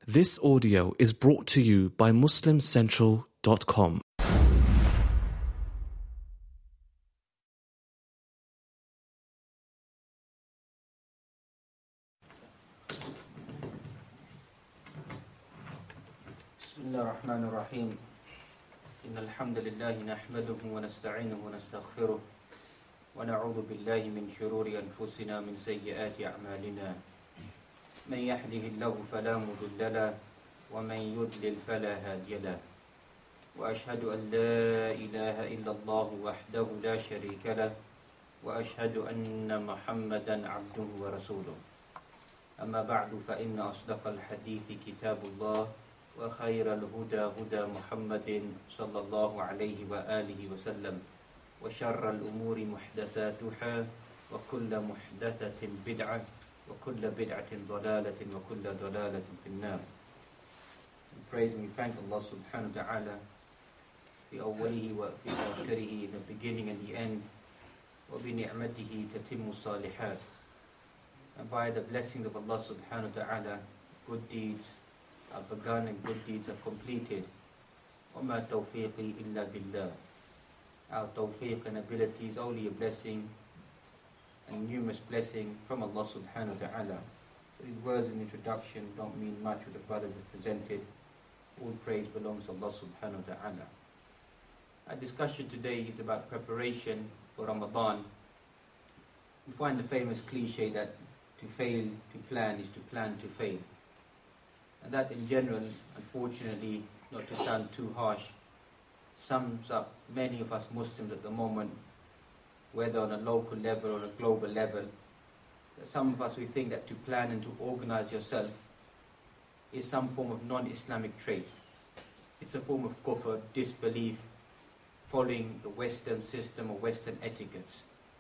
This audio is brought to you by MuslimCentral.com. بسم الله الرحمن الرحيم إن الحمد لله نحمده ونستعينه ونستغفره ونعوذ بالله من شرور أنفسنا من سيئات أعمالنا من يهده الله فلا مضل له ومن يضلل فلا هادي له وأشهد أن لا إله إلا الله وحده لا شريك له وأشهد أن محمدا عبده ورسوله أما بعد فإن أصدق الحديث كتاب الله وخير الهدى هدى محمد صلى الله عليه وآله وسلم وشر الأمور محدثاتها وكل محدثة بدعة وكل بدعة ضلالة وكل ضلالة في النار. We praise and we thank Allah subhanahu wa ta'ala في أوله وفي آخره, in the beginning and the end, وبنعمته تتم الصالحات, and by the blessing of Allah subhanahu wa ta'ala good deeds are begun and good deeds are completed. وَمَا تَوْفِيقِي إِلَّا بِاللَّهِ. Our tawfiq and ability is only a blessing and numerous blessing from Allah subhanahu wa ta'ala. These words in introduction don't mean much what the brothers have presented. All praise belongs to Allah subhanahu wa ta'ala. Our discussion today is about preparation for Ramadan. We find the famous cliche that to fail to plan is to plan to fail. And that in general, unfortunately, not to sound too harsh, sums up many of us Muslims at the moment, whether on a local level or a global level. Some of us, we think that to plan and to organize yourself is some form of non-Islamic trait. It's a form of kufr, disbelief, following the Western system or Western etiquettes.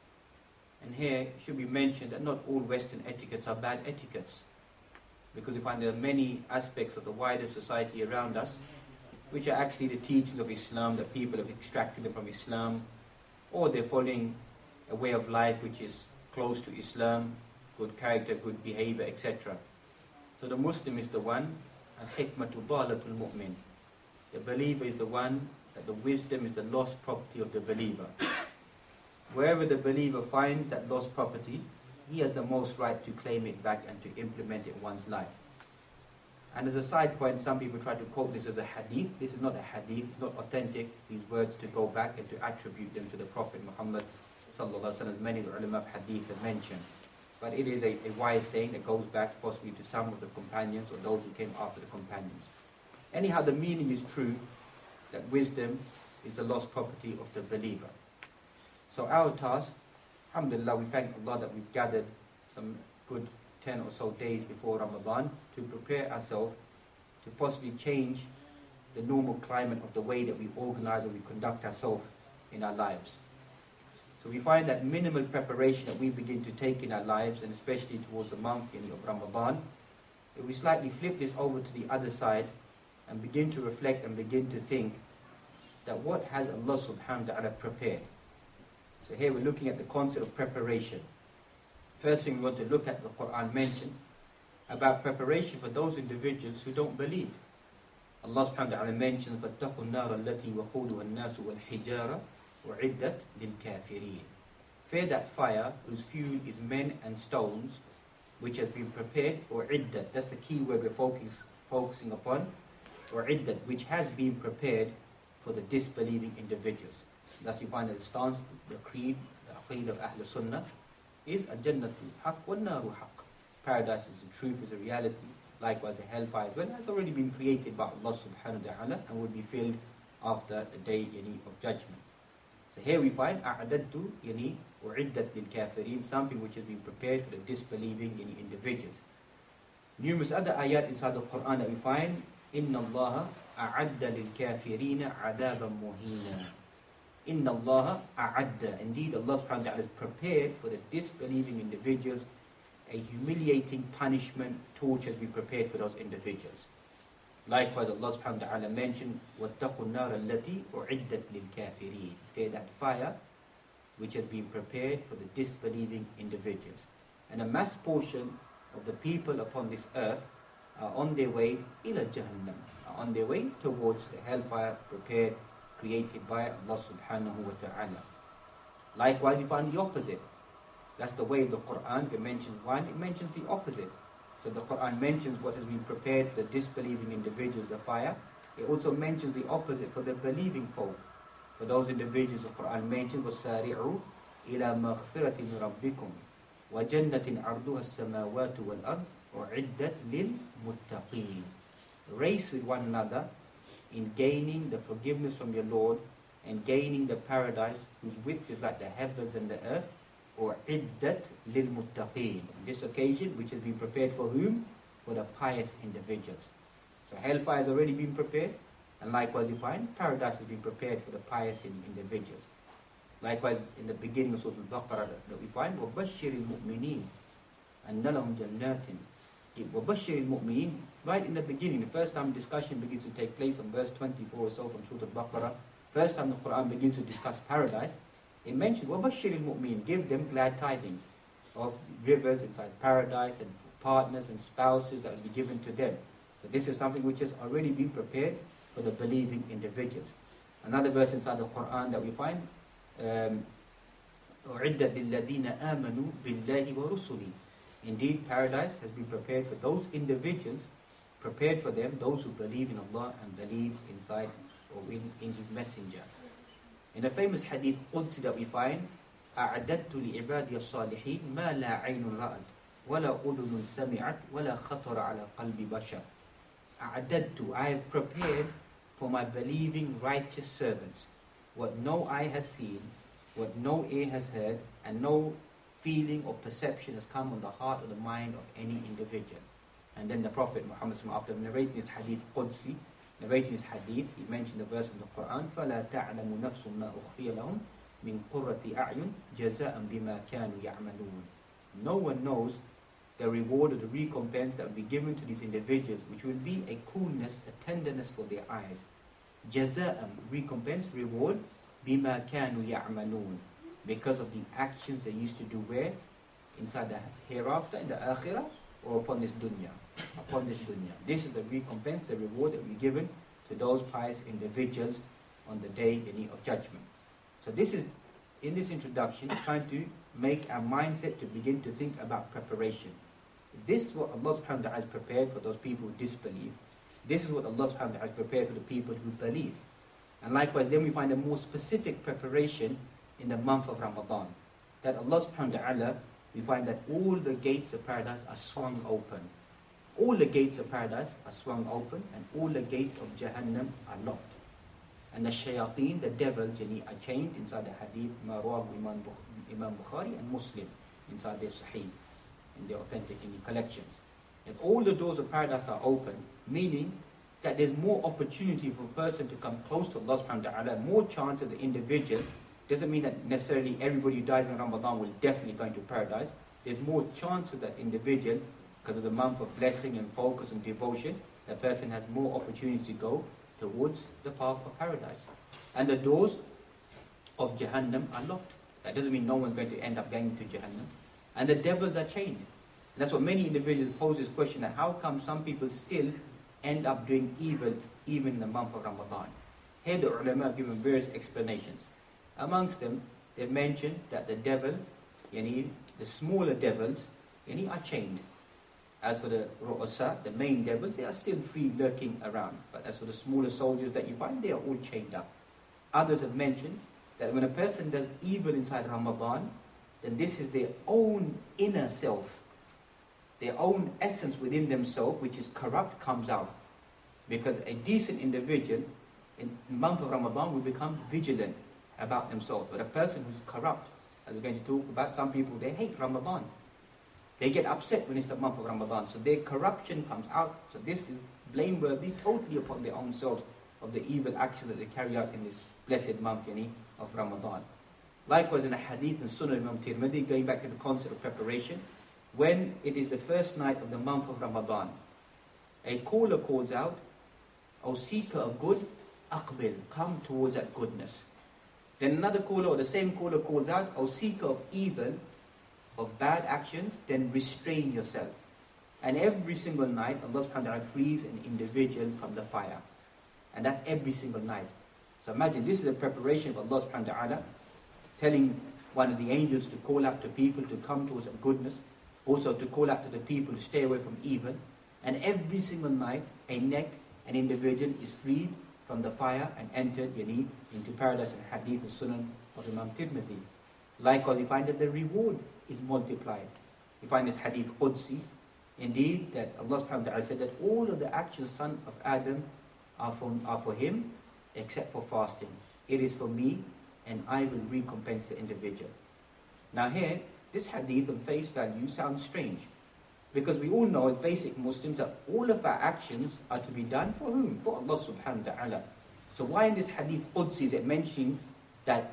And here it should be mentioned that not all Western etiquettes are bad etiquettes, because we find there are many aspects of the wider society around us which are actually the teachings of Islam, that people have extracted them from Islam, or they're following a way of life which is close to Islam, good character, good behavior, etc. So the Muslim is the one, al-hikmatu dalatul mu'min. The believer is the one that the wisdom is the lost property of the believer. Wherever the believer finds that lost property, he has the most right to claim it back and to implement it in one's life. And as a side point, some people try to quote this as a hadith. This is not a hadith, it's not authentic, these words to go back and to attribute them to the Prophet Muhammad sallallahu alaihi wasallam, as many of the ulama of hadith have mentioned. But it is a wise saying that goes back possibly to some of the companions or those who came after the companions. Anyhow, the meaning is true, that wisdom is the lost property of the believer. So our task, alhamdulillah, we thank Allah that we've gathered some good 10 or so days before Ramadan to prepare ourselves to possibly change the normal climate of the way that we organize and we conduct ourselves in our lives. So we find that minimal preparation that we begin to take in our lives, and especially towards the month of Ramadan, if we slightly flip this over to the other side and begin to reflect and begin to think that what has Allah subhanahu wa ta'ala prepared. So here we're looking at the concept of preparation. First thing we want to look at, the Quran mentions about preparation for those individuals who don't believe. Allah subhanahu wa ta'ala mentions فَاتَّقُوا النَّارَ الَّتِي وَقُودُهَا النَّاسُ وَالْحِجَارَةُ وَعِدَّتْ لِلْكَافِرِينَ. Fear that fire whose fuel is men and stones, which has been prepared, or iddat, that's the key word we're focusing upon, or iddat, which has been prepared for the disbelieving individuals. Thus you find that the stance, the creed, the aqeed of Ahl Sunnah is al-jannatul haqq wal-naru haqq. Paradise is the truth, is a reality. Likewise, the hellfire as well has already been created by Allah subhanahu wa ta'ala and will be filled after the day of judgment. So here we find a'adadtu u'iddat lil-kafirin, something which has been prepared for the disbelieving individuals. Numerous other ayat inside the Quran that we find, inna Allah a'adda lil-kafirina 'adaban muhina. Inna Allah a'adda. Indeed, Allah subhanahu wa ta'ala has prepared for the disbelieving individuals a humiliating punishment, torture has been prepared for those individuals. Likewise, Allah subhanahu wa ta'ala mentioned, وَاتَّقُوا النَّارَ الَّتِي أُعِدَّتْ لِلْكَافِرِينَ. Fear that fire which has been prepared for the disbelieving individuals. And a mass portion of the people upon this earth are on their way ila Jahannam, are on their way towards the hellfire prepared, created by Allah subhanahu wa ta'ala. Likewise, you find the opposite. That's the way of the Quran. If it mentions one, it mentions the opposite. So the Quran mentions what has been prepared for the disbelieving individuals, the fire. It also mentions the opposite for the believing folk. For those individuals, the Quran mentions وَسَارِعُوا إِلَى مَغْفِرَةٍ مِنْ رَبِّكُمْ وَجَنَّةٍ عَرْضُهَا السَّمَاوَاتُ وَالْأَرْضُ وَعِدَّتْ لِلْمُتَّقِينَ. Race with one another in gaining the forgiveness from your Lord and gaining the paradise whose width is like the heavens and the earth, or iddat lil muttaqeen. On this occasion, which has been prepared for whom? For the pious individuals. So hellfire has already been prepared, and likewise you find paradise has been prepared for the pious individuals. Likewise, in the beginning of Surah Al-Baqarah that we find, وَبَشِّرِ الْمُؤْمِنِينَ أَنَّ لَهُمْ جَنَّاتٍ. وَبَشِّرِ الْمُؤْمِنِينَ. Right in the beginning, the first time discussion begins to take place on verse 24 or so from Surah Al-Baqarah, first time the Quran begins to discuss paradise, it mentioned, وَبَشِّرِ الْمُؤْمِنِينَ. Give them glad tidings of rivers inside paradise and partners and spouses that will be given to them. So this is something which has already been prepared for the believing individuals. Another verse inside the Quran that we find, أُعِدَّتْ لِلَّذِينَ آمَنُوا بِاللَّهِ وَرُسُلِهِ. Indeed, paradise has been prepared for those individuals, prepared for them, those who believe in Allah and believe inside or in His Messenger. In a famous hadith Qudsi that we find, أَعْدَدْتُ لِعِبَادِيَ الصَّالِحِينَ مَا لَا عَيْنٌ رَأَتْ وَلَا أُذُنٌ سَمِعَتْ وَلَا خَطَرَ عَلَى قَلْبِ بَشَرٍ. أَعْدَدْتُ, I have prepared for my believing righteous servants what no eye has seen, what no ear has heard, and no feeling or perception has come on the heart or the mind of any individual. And then the Prophet Muhammad, after narrating his hadith Qudsi, narrating his hadith, he mentioned the verse in the Quran, فَلَا تَعْلَمُ نَفْسٌ مَا أُخْفِيَ لَهُمْ مِنْ قُرَّةِ أَعْيُنٍ جَزَاءً بِمَا كَانُوا يَعْمَلُونَ. No one knows the reward or the recompense that will be given to these individuals, which will be a coolness, a tenderness for their eyes. جَزَاءً, recompense, reward, بِمَا كَانُوا يَعْمَلُونَ, because of the actions they used to do where? Inside the hereafter, in the akhirah, or upon this dunya. Upon this dunya. This is the recompense, the reward that will be given to those pious individuals on the day of judgment. So this is, in this introduction, trying to make our mindset to begin to think about preparation. This is what Allah subhanahu wa ta'ala has prepared for those people who disbelieve. This is what Allah subhanahu wa ta'ala has prepared for the people who believe. And likewise, then we find a more specific preparation in the month of Ramadan. That Allah subhanahu wa ta'ala, we find that all the gates of paradise are swung open. All the gates of paradise are swung open, and all the gates of Jahannam are locked. And the shayateen, the devils, are chained inside the hadith, Marwah, Imam Bukhari and Muslim, inside their Sahih, in their authentic collections. And all the doors of paradise are open, meaning that there's more opportunity for a person to come close to Allah subhanahu wa ta'ala, more chance of the individual. Doesn't mean that necessarily everybody who dies in Ramadan will definitely go into paradise. There's more chance of that individual, because of the month of blessing and focus and devotion, that person has more opportunity to go towards the path of paradise. And the doors of Jahannam are locked. That doesn't mean no one's going to end up going to Jahannam. And the devils are chained. And that's what many individuals pose this question, that how come some people still end up doing evil even in the month of Ramadan? Here the ulama have given various explanations. Amongst them, they've mentioned that the devil, the smaller devils, are chained. As for the ru'asa, the main devils, they are still free lurking around. But as for the smaller soldiers that you find, they are all chained up. Others have mentioned that when a person does evil inside Ramadan, then this is their own inner self. Their own essence within themselves, which is corrupt, comes out. Because a decent individual, in the month of Ramadan, will become vigilant about themselves. But a person who's corrupt, as we're going to talk about, some people, they hate Ramadan. They get upset when it's the month of Ramadan. So their corruption comes out. So this is blameworthy totally upon their own selves of the evil action that they carry out in this blessed month of Ramadan. Likewise in a hadith in Sunan Imam Tirmidhi, going back to the concept of preparation, when it is the first night of the month of Ramadan, a caller calls out, O seeker of good, aqbil, come towards that goodness. Then another caller, or the same caller, calls out, O seeker of evil, of bad actions, then restrain yourself. And every single night, Allah subhanahu wa ta'ala frees an individual from the fire. And that's every single night. So imagine, this is the preparation of Allah subhanahu wa ta'ala, telling one of the angels to call out to people to come towards goodness, also to call out to the people to stay away from evil. And every single night, an individual is freed from the fire and entered into paradise, and hadith and sunan of Imam Tirmidhi. Likewise, you find that the reward is multiplied. You find this hadith Qudsi, indeed, that Allah subhanahu wa ta'ala said that all of the actions son of Adam are for him, except for fasting. It is for me, and I will recompense the individual. Now here, this hadith on face value sounds strange, because we all know as basic Muslims that all of our actions are to be done for whom? For Allah subhanahu wa ta'ala. So why in this hadith Qudsi is it mentioning that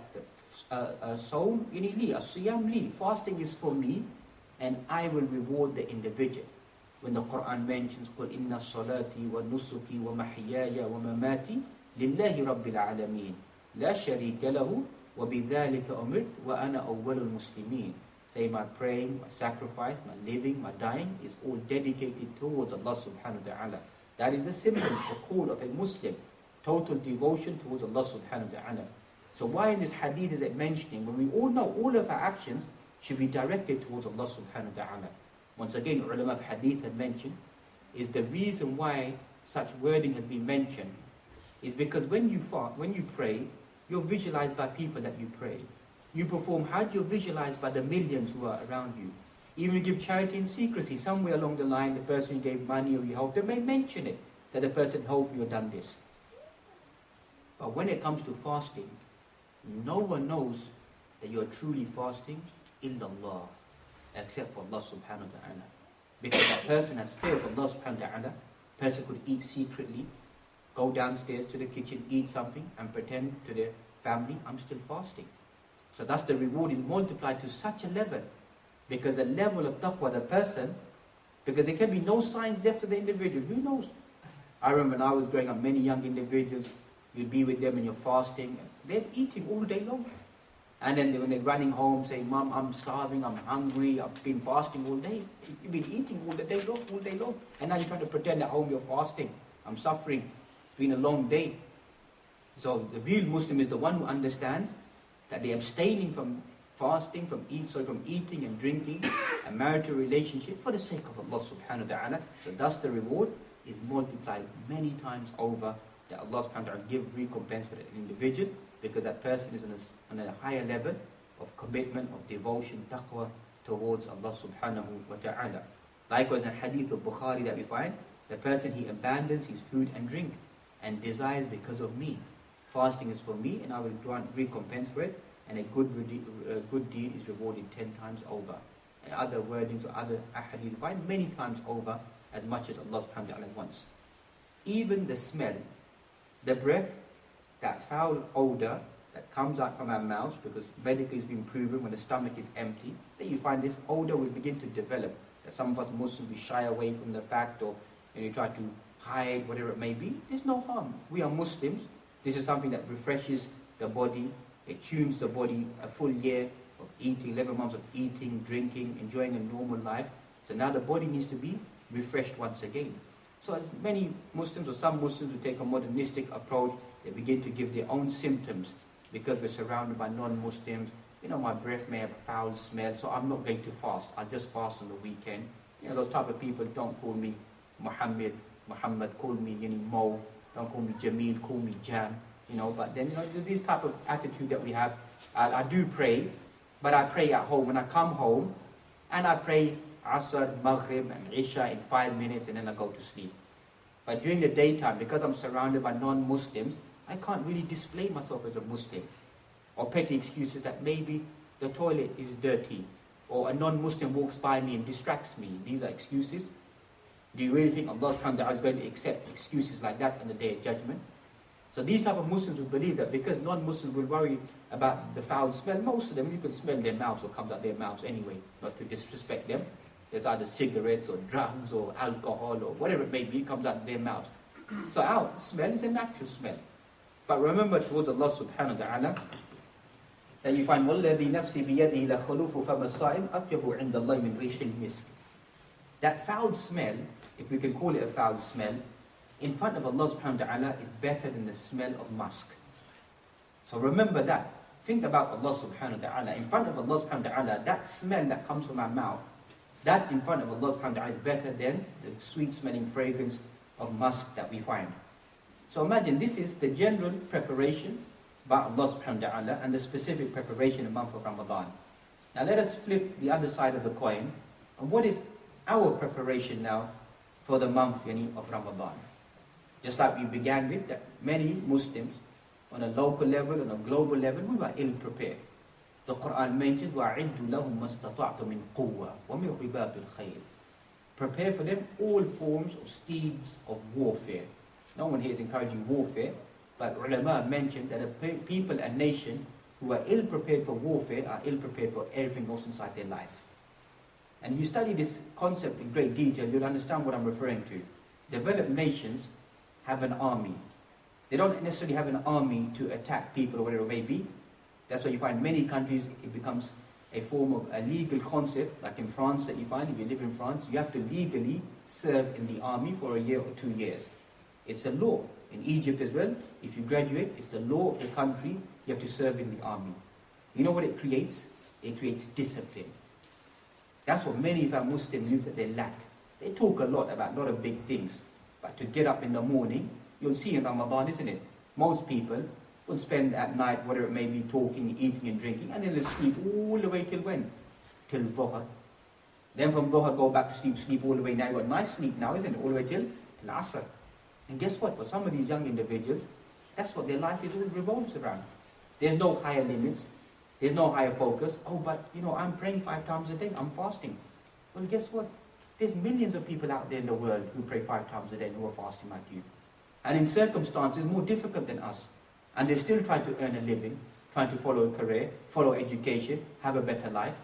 Sawm li, as-siyam li, fasting is for me, and I will reward the individual? When the Quran mentions, قُلْ إِنَّ الصَّلَاةِ وَنُسُكِي وَمَحْيَايَ وَمَمَاتِي لِلَّهِ رَبِّ الْعَالَمِينَ لَا شَرِيكَ لَهُ وَبِذَلِكَ أُمِرْتُ وَأَنَا أَوَّلُ الْمُسْلِمِينَ. Say my praying, my sacrifice, my living, my dying is all dedicated towards Allah subhanahu wa ta'ala. That is the symbol, the call of a Muslim. Total devotion towards Allah subhanahu wa ta'ala. So why in this hadith is it mentioning, when we all know all of our actions should be directed towards Allah subhanahu wa ta'ala? Once again, ulama of hadith had mentioned, is the reason why such wording has been mentioned is because when you pray, you're visualized by people that you pray. You perform Hajj, you're visualized by the millions who are around you. Even you give charity in secrecy, somewhere along the line, the person you gave money or you helped, they may mention it, that the person helped you or done this. But when it comes to fasting, no one knows that you're truly fasting illallah, except for Allah subhanahu wa ta'ala. Because that person has fear of Allah subhanahu wa ta'ala. Person could eat secretly, go downstairs to the kitchen, eat something, and pretend to their family, I'm still fasting. So that's the reward is multiplied to such a level. Because the level of taqwa, the person, because there can be no signs left of the individual. Who knows? I remember when I was growing up, many young individuals, you'd be with them and you're fasting, and they're eating all day long. And then when they're running home saying, Mom, I'm starving, I'm hungry, I've been fasting all day. You've been eating all day long. And now you're trying to pretend at home you're fasting. I'm suffering. It's been a long day. So the real Muslim is the one who understands that they're abstaining from fasting, from eating and drinking, a marital relationship for the sake of Allah subhanahu wa ta'ala. So thus the reward is multiplied many times over, that Allah subhanahu wa ta'ala give recompense for the individual, because that person is on a higher level of commitment, of devotion, taqwa towards Allah subhanahu wa ta'ala. Likewise in hadith of Bukhari that we find, the person he abandons his food and drink and desires because of me. Fasting is for me and I will grant recompense for it, and a good deed is rewarded 10 times over. And other wordings or other ahadith you find many times over, as much as Allah subhanahu wa ta'ala wants. Even the smell, the breath, that foul odor that comes out from our mouths, because medically it's been proven when the stomach is empty, that you find this odor will begin to develop. That some of us Muslims, we shy away from the fact, or you try to hide, whatever it may be. There's no harm. We are Muslims. This is something that refreshes the body. It tunes the body a full year of eating, 11 months of eating, drinking, enjoying a normal life. So now the body needs to be refreshed once again. So as many Muslims, or some Muslims, who take a modernistic approach, they begin to give their own symptoms because we're surrounded by non-Muslims. My breath may have a foul smell, so I'm not going to fast. I'll just fast on the weekend. Those type of people, don't call me Muhammad, call me Mo, don't call me Jamil, call me Jam. But then, this type of attitude that we have, I do pray, but I pray at home. When I come home, and I pray Asr, Maghrib, and Isha in 5 minutes, and then I go to sleep. But during the daytime, because I'm surrounded by non-Muslims, I can't really display myself as a Muslim. Or petty excuses that maybe the toilet is dirty, or a non-Muslim walks by me and distracts me. These are excuses. Do you really think Allah subhanahu wa ta'ala is going to accept excuses like that on the Day of Judgment? So these type of Muslims will believe that because non-Muslims will worry about the foul smell, most of them, you can smell their mouths or comes out their mouths anyway, not to disrespect them. There's either cigarettes or drugs or alcohol or whatever it may be, comes out of their mouths. So our smell is a natural smell. But remember towards Allah subhanahu wa ta'ala, that you find وَالَّذِي نَفْسِي بِيَدِهِ لَخَلُوفُ فَمَ الصَّائِمْ أَطْيَبُ عِنْدَ اللَّهِ مِنْ رِيحِ الْمِسْكِ. That foul smell, if we can call it a foul smell, in front of Allah subhanahu wa ta'ala is better than the smell of musk. So remember that. Think about Allah subhanahu wa ta'ala. In front of Allah subhanahu wa ta'ala, that smell that comes from our mouth, that in front of Allah subhanahu wa ta'ala is better than the sweet smelling fragrance of musk that we find. So imagine this is the general preparation by Allah subhanahu wa ta'ala and the specific preparation in the month of Ramadan. Now let us flip the other side of the coin. And what is our preparation now for the month of Ramadan? Just like we began with, that many Muslims on a local level, on a global level, we were ill-prepared. The Quran mentions, وَأَعِدُّ لَهُمْ مَا اسْتَطَعْتُم مِّن قُوَّةٍ وَمِنْ رِبَاطِ الْخَيْلِ. Prepare for them all forms of steeds of warfare. No one here is encouraging warfare, but ulama mentioned that a people and nation who are ill-prepared for warfare are ill-prepared for everything else inside their life. And you study this concept in great detail, you'll understand what I'm referring to. Developed nations have an army. They don't necessarily have an army to attack people or whatever it may be. That's why you find many countries, it becomes a form of a legal concept, like in France that you find, if you live in France, you have to legally serve in the army for a year or 2 years. It's a law. In Egypt as well, if you graduate, it's the law of the country, you have to serve in the army. You know what it creates? It creates discipline. That's what many of our Muslim youth that they lack. They talk a lot about a lot of big things, but to get up in the morning, you'll see in Ramadan, isn't it? Most people will spend at night, whatever it may be, talking, eating and drinking, and then they'll sleep all the way till when? Till Dhuhr. Then from Dhuhr go back to sleep all the way. Now you've got nice sleep now, isn't it? All the way till Asr. And guess what? For some of these young individuals, that's what their life is all revolves around. There's no higher limits. There's no higher focus. Oh, but I'm praying 5 times a day. I'm fasting. Well, guess what? There's millions of people out there in the world who pray 5 times a day and who are fasting like you. And in circumstances more difficult than us. And they still try to earn a living, trying to follow a career, follow education, have a better life.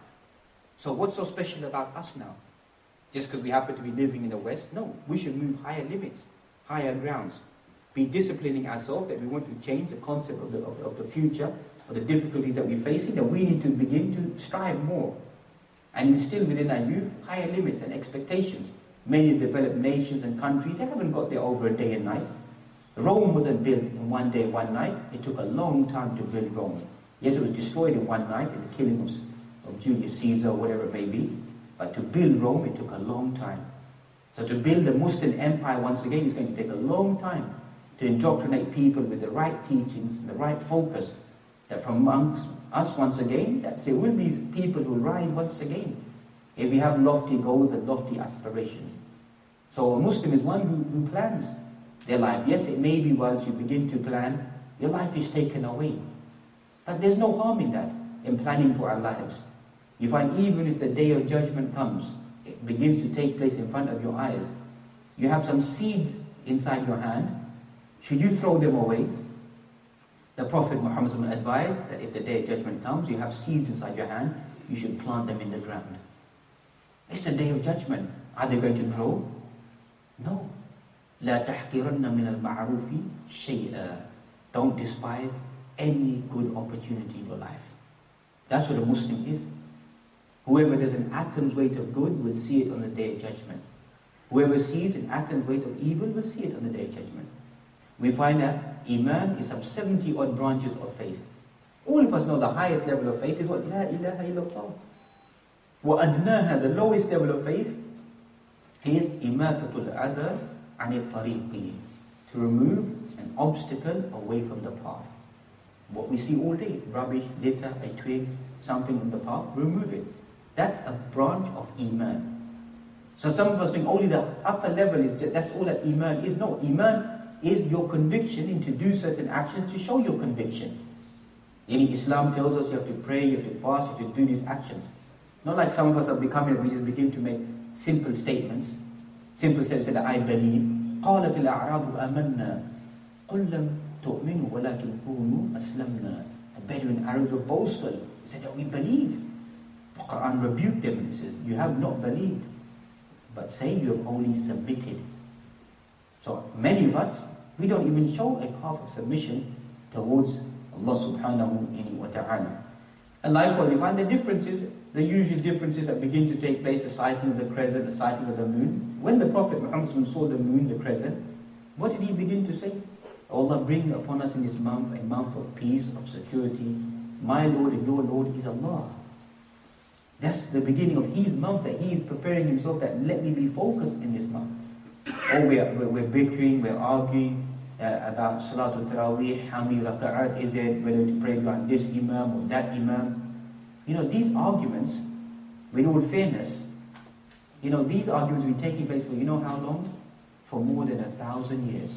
So what's so special about us now? Just because we happen to be living in the West? No, we should move higher limits, higher grounds. Be disciplining ourselves that we want to change the concept of the future, or the difficulties that we're facing, that we need to begin to strive more. And instill within our youth higher limits and expectations. Many developed nations and countries, they haven't got there over a day and night. Rome wasn't built in one day, one night. It took a long time to build Rome. Yes, it was destroyed in one night in the killing of Julius Caesar or whatever it may be. But to build Rome, it took a long time. So to build the Muslim empire once again is going to take a long time. To indoctrinate people with the right teachings, the right focus. That from amongst us once again, that there will be people who rise once again. If we have lofty goals and lofty aspirations. So a Muslim is one who plans their life. Yes, it may be whilst you begin to plan, your life is taken away. But there's no harm in that, in planning for our lives. You find even if the day of judgment comes, it begins to take place in front of your eyes. You have some seeds inside your hand. Should you throw them away? The Prophet Muhammad advised that if the day of judgment comes, you have seeds inside your hand, you should plant them in the ground. It's the day of judgment. Are they going to grow? No. لا تحقرن من المعروف شيئا. Don't despise any good opportunity in your life. That's what a Muslim is. Whoever does an atom's weight of good will see it on the day of judgment. Whoever sees an atom's weight of evil will see it on the day of judgment. We find that Iman is some 70 odd branches of faith. All of us know the highest level of faith is what? La ilaha illallah. وَأَدْنَاهَا, the lowest level of faith is إِمَاتَةُ الْأَذَى عَنِ الطَّرِيقِ, to remove an obstacle away from the path. What we see all day, rubbish, litter, a twig, something on the path, remove it. That's a branch of Iman. So some of us think only the upper level is just, that's all that Iman is. No, Iman is your conviction into do certain actions to show your conviction. Islam tells us you have to pray, you have to fast, you have to do these actions. Not like some of us are becoming, we just begin to make simple statements. Simple statements that I believe. قَالَتِ الْأَعْرَابُ آمَنَّا قُلْ لَمْ تُؤْمِنُوا وَلَكِنْ كُونُوا أَسْلَمْنَا. The Bedouin Arabs were boastful. They said that we believe. The Quran rebuked them. It says, you have not believed, but say you have only submitted. So many of us, we don't even show a path of submission towards Allah subhanahu wa ta'ala. And likewise, we find the differences the usual differences that begin to take place, the sighting of the crescent, the sighting of the moon. When the Prophet Muhammad saw the moon, the crescent, what did he begin to say? Allah, bring upon us in this month a month of peace, of security. My Lord and your Lord is Allah. That's the beginning of his month, that he is preparing himself, that let me be focused in this month. Or we're bickering, we're arguing about Salatul Taraweeh, how many raka'at is it, whether to pray behind this Imam or that Imam. These arguments, with all fairness, these arguments have been taking place for how long? For more than 1,000 years.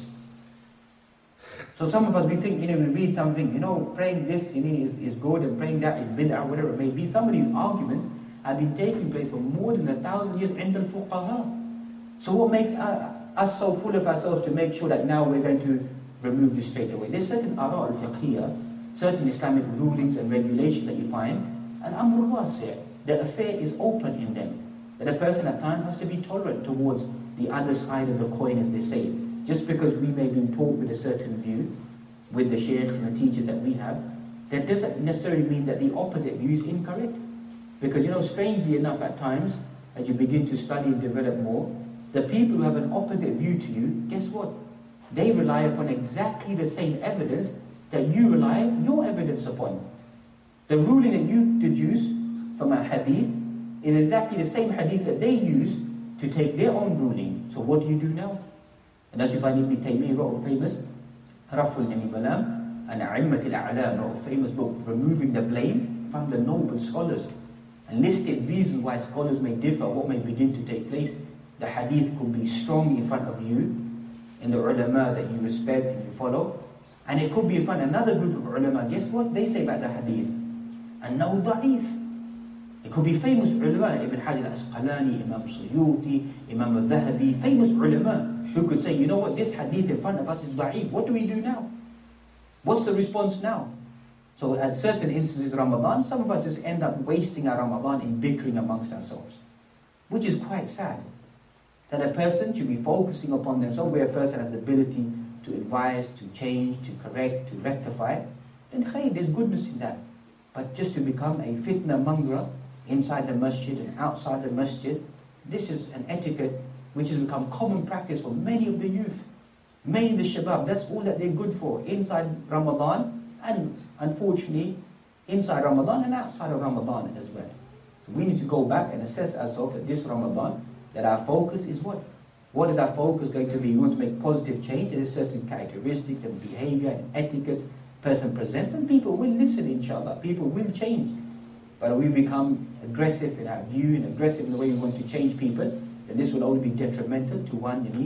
So some of us, we think, we read something, praying this is good and praying that is bid'ah, whatever it may be. Some of these arguments have been taking place for more than 1,000 years in al-fuqaha. So what makes us so full of ourselves to make sure that now we're going to remove this straight away? There's certain ara al-fiqhiyah, certain Islamic rulings and regulations that you find, and amr wasi', the affair is open in them. That a person at times has to be tolerant towards the other side of the coin, as they say. Just because we may be taught with a certain view, with the sheikhs and the teachers that we have, that doesn't necessarily mean that the opposite view is incorrect. Because strangely enough at times, as you begin to study and develop more, the people who have an opposite view to you, guess what? They rely upon exactly the same evidence that you rely your evidence upon. The ruling that you deduce from a hadith is exactly the same hadith that they use to take their own ruling. So what do you do now? And as you find Ibn Taymiyyah wrote a famous Raf'ul Malam and A'immat al-A'lam, wrote a famous book, Removing the Blame from the Noble Scholars, and listed reasons why scholars may differ, what may begin to take place. The hadith could be strong in front of you, in the ulama that you respect and you follow, and it could be in front of another group of ulama. Guess what they say about the hadith? And now da'if. It could be famous ulama, Ibn Hajar al-Asqalani, Imam Suyuti, Imam al-Dhahabi, famous ulama, who could say, this hadith in front of us is da'if. What do we do now? What's the response now? So at certain instances of Ramadan, some of us just end up wasting our Ramadan in bickering amongst ourselves, which is quite sad. That a person should be focusing upon themselves, where a person has the ability to advise, to change, to correct, to rectify, then khayr, there's goodness in that. But just to become a fitna monger inside the masjid and outside the masjid, this is an etiquette which has become common practice for many of the youth, many of the shabab. That's all that they're good for, inside Ramadan, and unfortunately, inside Ramadan and outside of Ramadan as well. So we need to go back and assess ourselves at this Ramadan, that our focus is what? What is our focus going to be? We want to make positive change. There are certain characteristics and behavior and etiquette person presents, and people will listen, inshallah. People will change. But if we become aggressive in our view and aggressive in the way we want to change people, then this will only be detrimental to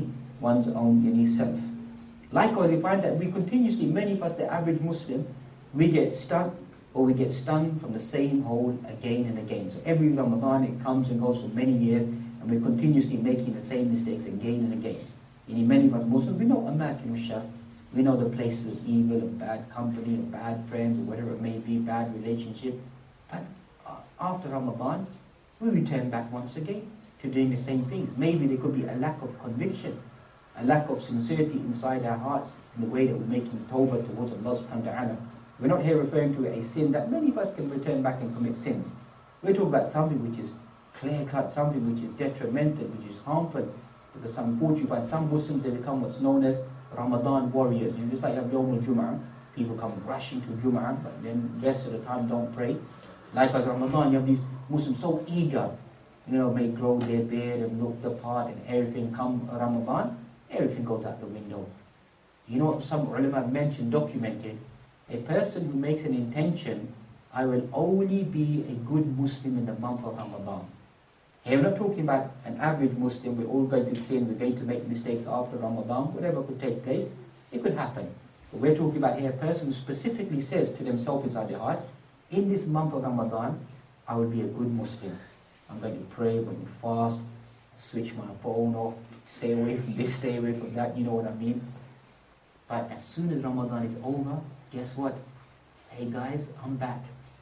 one's own self. Likewise, we find that we continuously, many of us, the average Muslim, we get stuck or we get stung from the same hole again and again. So every Ramadan, it comes and goes for many years, and we're continuously making the same mistakes again and again. Many of us Muslims, we know amakin shar, we know the places of evil, of bad company, of bad friends, or whatever it may be, bad relationship. But after Ramadan, we return back once again to doing the same things. Maybe there could be a lack of conviction, a lack of sincerity inside our hearts in the way that we're making tawbah towards Allah subhanahu wa ta'ala. We're not here referring to a sin that many of us can return back and commit sins. We're talking about something which is clear-cut, something which is detrimental, which is harmful. Because unfortunately, some Muslims, they become what's known as Ramadan warriors. Just like you have Yawm al-Jum'ah, people come rushing to Jum'ah, but then the rest of the time don't pray. Likewise, Ramadan, you have these Muslims so eager, may grow their beard and look the part and everything. Come Ramadan, everything goes out the window. Some ulama mentioned, documented, a person who makes an intention, I will only be a good Muslim in the month of Ramadan. Here we're not talking about an average Muslim, we're all going to sin, we're going to make mistakes after Ramadan, whatever could take place, it could happen. But we're talking about here a person who specifically says to themselves inside their heart, in this month of Ramadan, I will be a good Muslim. I'm going to pray, I'm going to fast, switch my phone off, stay away from this, stay away from that, you know what I mean? But as soon as Ramadan is over, guess what? Hey guys, I'm back.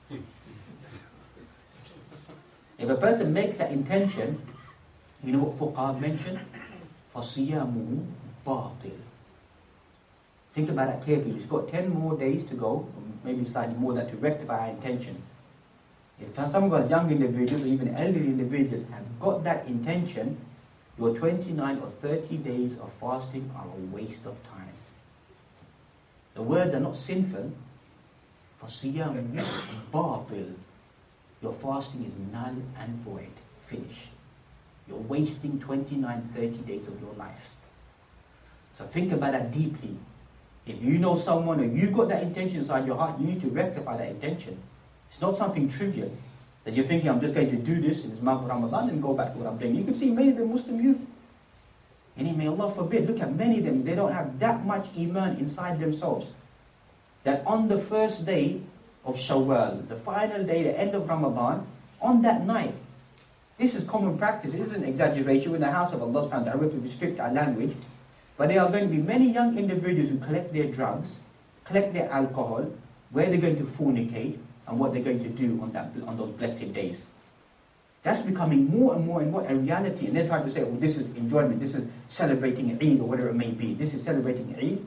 If a person makes that intention, you know what fuqaha mentioned? فَصِيَامُهُ بَاطِلٌ. Think about that carefully. We've got 10 more days to go, or maybe slightly more than that, to rectify our intention. If some of us young individuals or even elderly individuals have got that intention, your 29 or 30 days of fasting are a waste of time. The words are not sinful. For siyam batil. Your fasting is null and void. Finish. You're wasting 29, 30 days of your life. So think about that deeply. If you know someone or you've got that intention inside your heart, you need to rectify that intention. It's not something trivial that you're thinking, I'm just going to do this in this month of Ramadan and go back to what I'm doing. You can see many of the Muslim youth, and may Allah forbid, look at many of them, they don't have that much iman inside themselves, that on the first day of Shawwal, the final day, the end of Ramadan, on that night, this is common practice, it isn't exaggeration. We're in the house of Allah subhanahu wa ta'ala, we have to restrict our language, but there are going to be many young individuals who collect their drugs, collect their alcohol, where they're going to fornicate, and what they're going to do on those blessed days. That's becoming more and more a reality. And they're trying to say, well, this is enjoyment, this is celebrating Eid or whatever it may be. This is celebrating Eid.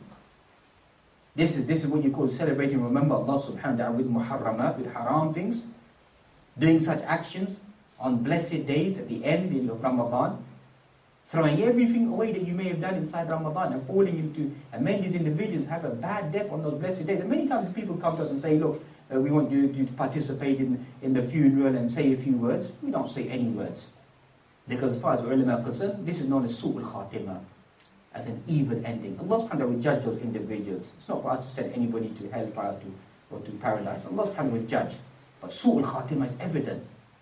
This is what you call celebrating, remember Allah subhanahu wa ta'ala with muharramat, with haram things. Doing such actions on blessed days at the end of Ramadan. Throwing everything away that you may have done inside Ramadan and falling into, and many of these individuals have a bad death on those blessed days. And many times people come to us and say, look, we want you to participate in the funeral and say a few words. We don't say any words. Because as far as ulama are concerned, this is known as su'ul khatimah, as an evil ending. Allah subhanahu wa ta'ala will judge those individuals. It's not for us to send anybody to hellfire or to paradise. Allah subhanahu wa ta'ala will judge. But su'ul khatimah is evident.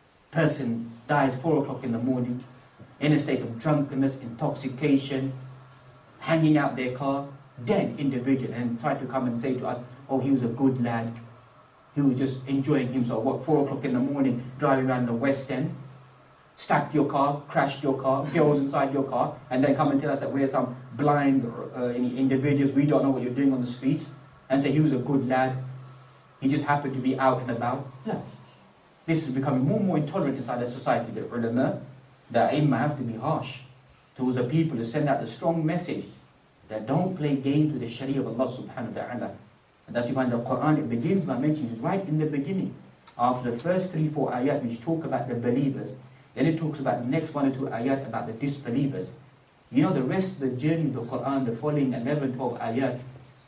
Person dies 4 o'clock in the morning, in a state of drunkenness, intoxication, hanging out their car, dead individual, and try to come and say to us, oh, he was a good lad. He was just enjoying himself. 4 o'clock in the morning, driving around the West End, stacked your car, crashed your car, girls inside your car, and then come and tell us that we're some blind individuals, we don't know what you're doing on the streets, and say he was a good lad, he just happened to be out and about. No. This is becoming more and more intolerant inside the society. The ulama, the aimah have to be harsh towards the people to send out the strong message that don't play games with the sharia of Allah subhanahu wa ta'ala. And that's why the Quran, it begins by mentioning right in the beginning, after the first 3-4 ayat which talk about the believers, then it talks about the next 1 or 2 ayat about the disbelievers. You know the rest of the journey of the Quran, the following 11, 12 ayat,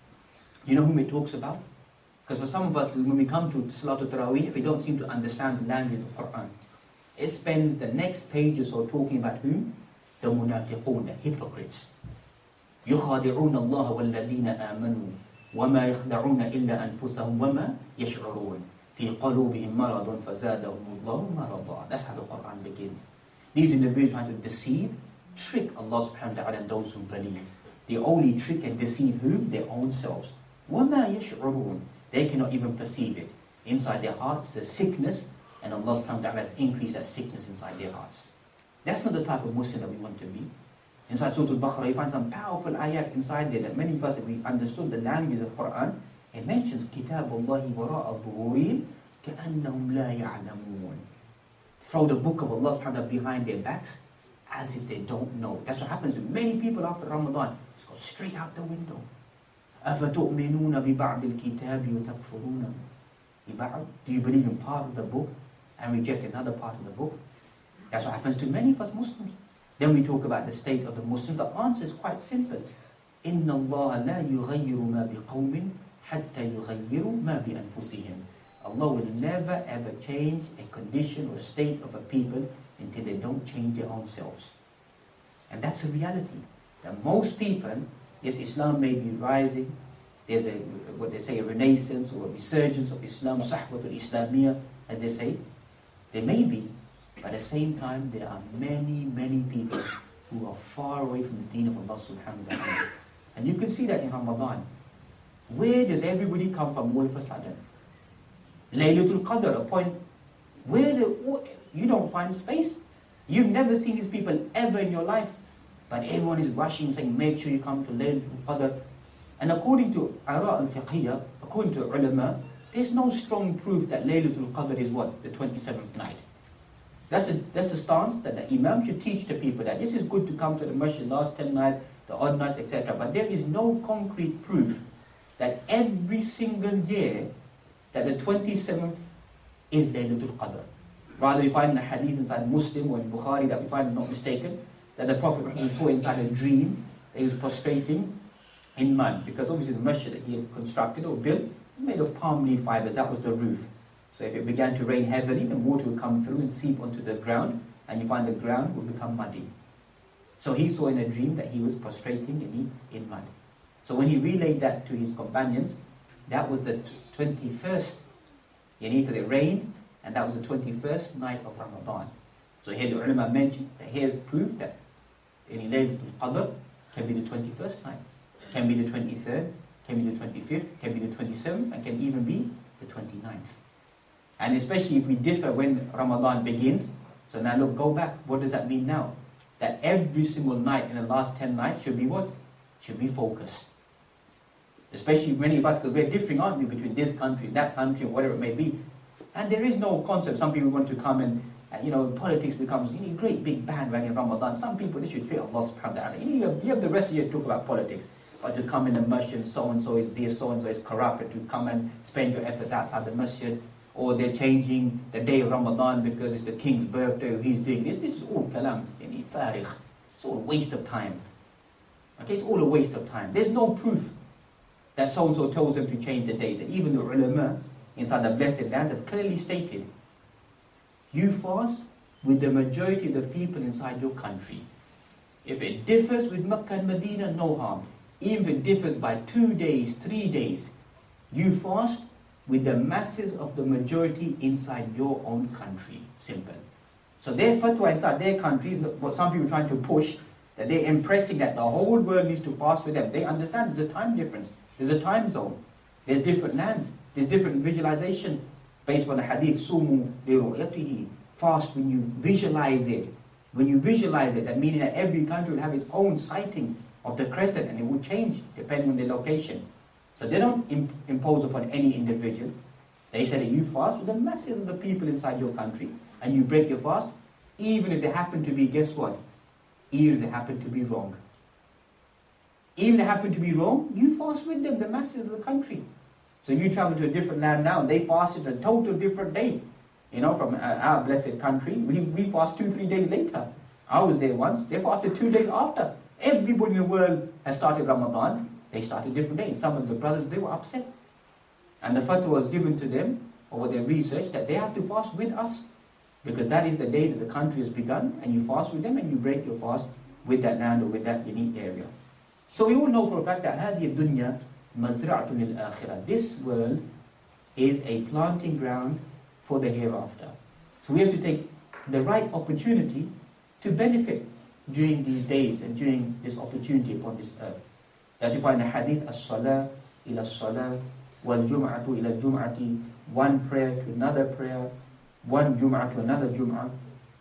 you know whom it talks about? Because for some of us, when we come to Salatul Taraweeh, we don't seem to understand the language of the Quran. It spends the next pages or talking about whom? The munafiqun, the hypocrites. يُخَادِعُونَ اللَّهَ وَالَّذِينَ آمَنُوا وَمَا يَخْدَعُونَ إِلَّا أَنفُسَهُمْ وَمَا يَشْعُرُونَ فِي قَلُوبِهِمْ مَرَضٌ فَزَادَهُمُ اللَّهُ مَرَضًا. That's how the Quran begins. These individuals trying to deceive, trick Allah subhanahu wa ta'ala and those who believe. They only trick and deceive whom? Their own selves. وَمَا يَشْعُرُونَ. They cannot even perceive it. Inside their hearts, there's sickness, and Allah subhanahu wa ta'ala has increased that sickness inside their hearts. That's not the type of Muslim that we want to be. Inside Surah Al-Baqarah, you find some powerful ayat inside there that many of us, if we understood the language of the Quran, it mentions كِتَابُ اللَّهِ وَرَاءَ ظُهُورِهِمْ كَأَنَّهُمْ لَا يَعْلَمُونَ. Throw the book of Allah subhanahu wa ta'ala behind their backs as if they don't know. That's what happens with many people after Ramadan. Just go straight out the window. أَفَتُؤْمِنُونَ بِبَعْضِ الْكِتَابِ وَتَكْفُرُونَ بِبَعْضِ. Do you believe in part of the book and reject another part of the book? That's what happens to many of us Muslims. Then we talk about the state of the Muslims. The answer is quite simple. إِنَّ اللَّهَ لَا يُغَيِّرُ مَا بِقَوْمٍ حَتَّى يُغَيِّرُوا مَا بِأَنفُسِهِمْ. Allah will never ever change a condition or a state of a people until they don't change their own selves. And that's a reality. That most people, yes, Islam may be rising. There's what they say, a renaissance or a resurgence of Islam, Sahwatul Islamiyah, as they say. There may be. But at the same time, there are many, many people who are far away from the deen of Allah subhanahu wa ta'ala. And you can see that in Ramadan. Where does everybody come from all of a sudden? Laylatul Qadr, a point where you don't find space. You've never seen these people ever in your life. But everyone is rushing, saying, make sure you come to Laylatul Qadr. And according to Ara al-Fiqhiyya, according to ulama, there's no strong proof that Laylatul Qadr is what? The 27th night. That's the stance that the Imam should teach to people, that this is good to come to the masjid last 10 nights, the odd nights, etc. But there is no concrete proof that every single year that the 27th is Laylatul Qadr. Rather, we find in a hadith inside Muslim or in Bukhari that we find, not mistaken, that the Prophet saw inside a dream that he was prostrating in mud, because obviously the masjid that he had constructed or built was made of palm leaf fibers. That was the roof. So if it began to rain heavily, then water would come through and seep onto the ground, and you find the ground would become muddy. So he saw in a dream that he was prostrating in mud. So when he relayed that to his companions, that was the 21st, because it rained, and that was the 21st night of Ramadan. So here the ulama mentioned that here's proof that any Laylatul Qadr can be the 21st night, can be the 23rd, can be the 25th, can be the 27th, and can even be the 29th. And especially if we differ when Ramadan begins. So now look, go back. What does that mean now? That every single night in the last 10 nights should be what? Should be focused. Especially many of us, because we're differing, aren't we, between this country, that country, whatever it may be. And there is no concept. Some people want to come and, politics becomes a great big bandwagon Ramadan. Some people, they should fear Allah subhanahu wa ta'ala. You have the rest of the year to talk about politics. But to come in the masjid, so-and-so is this, so-and-so is corrupt, and to come and spend your efforts outside the masjid, or they're changing the day of Ramadan because it's the king's birthday, or he's doing this. This is all kalam, farigh. It's all a waste of time. Okay, it's all a waste of time. There's no proof that so-and-so tells them to change the days. And even the ulama inside the blessed lands have clearly stated, you fast with the majority of the people inside your country. If it differs with Makkah and Medina, no harm. Even if it differs by 2 days, 3 days, you fast with the masses of the majority inside your own country. Simple. So their fatwa inside their country is what some people are trying to push, that they're impressing that the whole world needs to fast with them. They understand there's a time difference. There's a time zone. There's different lands. There's different visualization based on the hadith. Sumu li ru'yatihi. Fast when you visualize it. When you visualize it, that meaning that every country will have its own sighting of the crescent, and it will change depending on the location. So they don't impose upon any individual. They say that you fast with the masses of the people inside your country, and you break your fast, even if they happen to be, guess what? Even if they happen to be wrong. Even if they happen to be wrong, you fast with them, the masses of the country. So you travel to a different land now, and they fasted a total different day. From our blessed country, we fast 2-3 days later. I was there once, they fasted 2 days after. Everybody in the world has started Ramadan. They started different days. Some of the brothers, they were upset. And the fatwa was given to them, or what they researched, that they have to fast with us. Because that is the day that the country has begun, and you fast with them, and you break your fast with that land or with that unique area. So we all know for a fact that هذه الدنيا مزرعة للآخرة. This world is a planting ground for the hereafter. So we have to take the right opportunity to benefit during these days and during this opportunity upon this earth. As you find in the hadith, as-salah ila as-salah, wal-jum'atu ila al-jum'ati, one prayer to another prayer, one jum'ah to another jum'ah,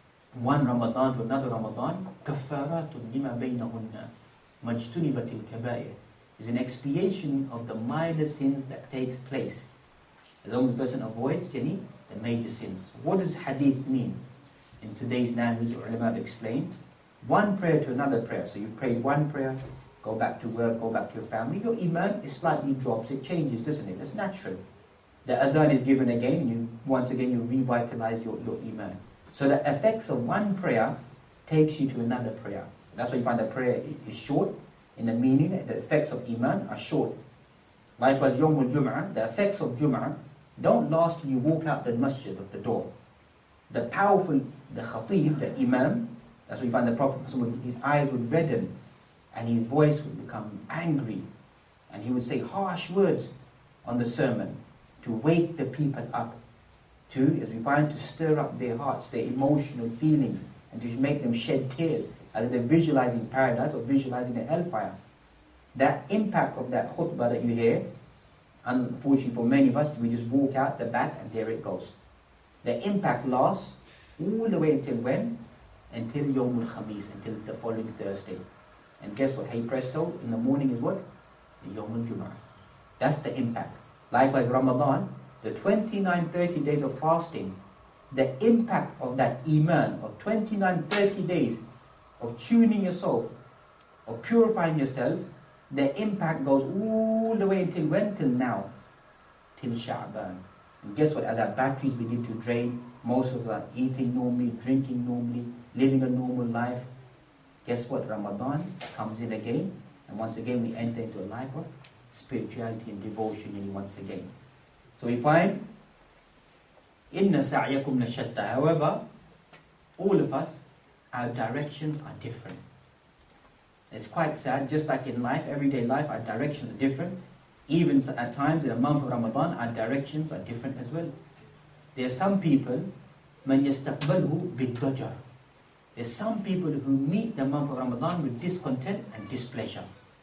one Ramadan to another Ramadan, kaffaratun lima baynahunna, majtunibatil kabair, is an expiation of the minor sins that takes place. As long as the person avoids the major sins. What does hadith mean? In today's language, the ulama have explained, one prayer to another prayer. So you pray one prayer, go back to work, go back to your family, your iman is slightly drops, it changes, doesn't it? That's natural. The adhan is given again, and once again you revitalize your iman. So the effects of one prayer takes you to another prayer. That's why you find that prayer is short, in the meaning that the effects of iman are short. Likewise, Yawmul Jum'ah, the effects of Jum'ah don't last till you walk out the masjid of the door. The powerful, the khatib, the imam, that's why you find the Prophet, his eyes would redden, and his voice would become angry, and he would say harsh words on the sermon to wake the people up, to, as we find, to stir up their hearts, their emotional feelings, and to make them shed tears, as they're visualizing paradise or visualizing the hellfire. That impact of that khutbah that you hear, unfortunately for many of us, we just walk out the back and there it goes. The impact lasts all the way until when? Until Yawmul Khamis, until the following Thursday. And guess what? Hey presto, in the morning is what? The Yawmul Jum'ah. That's the impact. Likewise Ramadan, the 29-30 days of fasting, the impact of that iman, of 29-30 days of tuning yourself, of purifying yourself, the impact goes all the way until when? Till now. Till Sha'ban. And guess what? As our batteries begin to drain, most of us are eating normally, drinking normally, living a normal life. Guess what? Ramadan comes in again, and once again we enter into a life of spirituality and devotion once again. So we find, Inna sa'yakum lashatta. However, all of us, our directions are different. It's quite sad, just like in life, everyday life, our directions are different. Even at times in the month of Ramadan, our directions are different as well. There are some people, man yastaqbalhu bid-dajar. There's some people who meet the month of Ramadan with discontent and displeasure.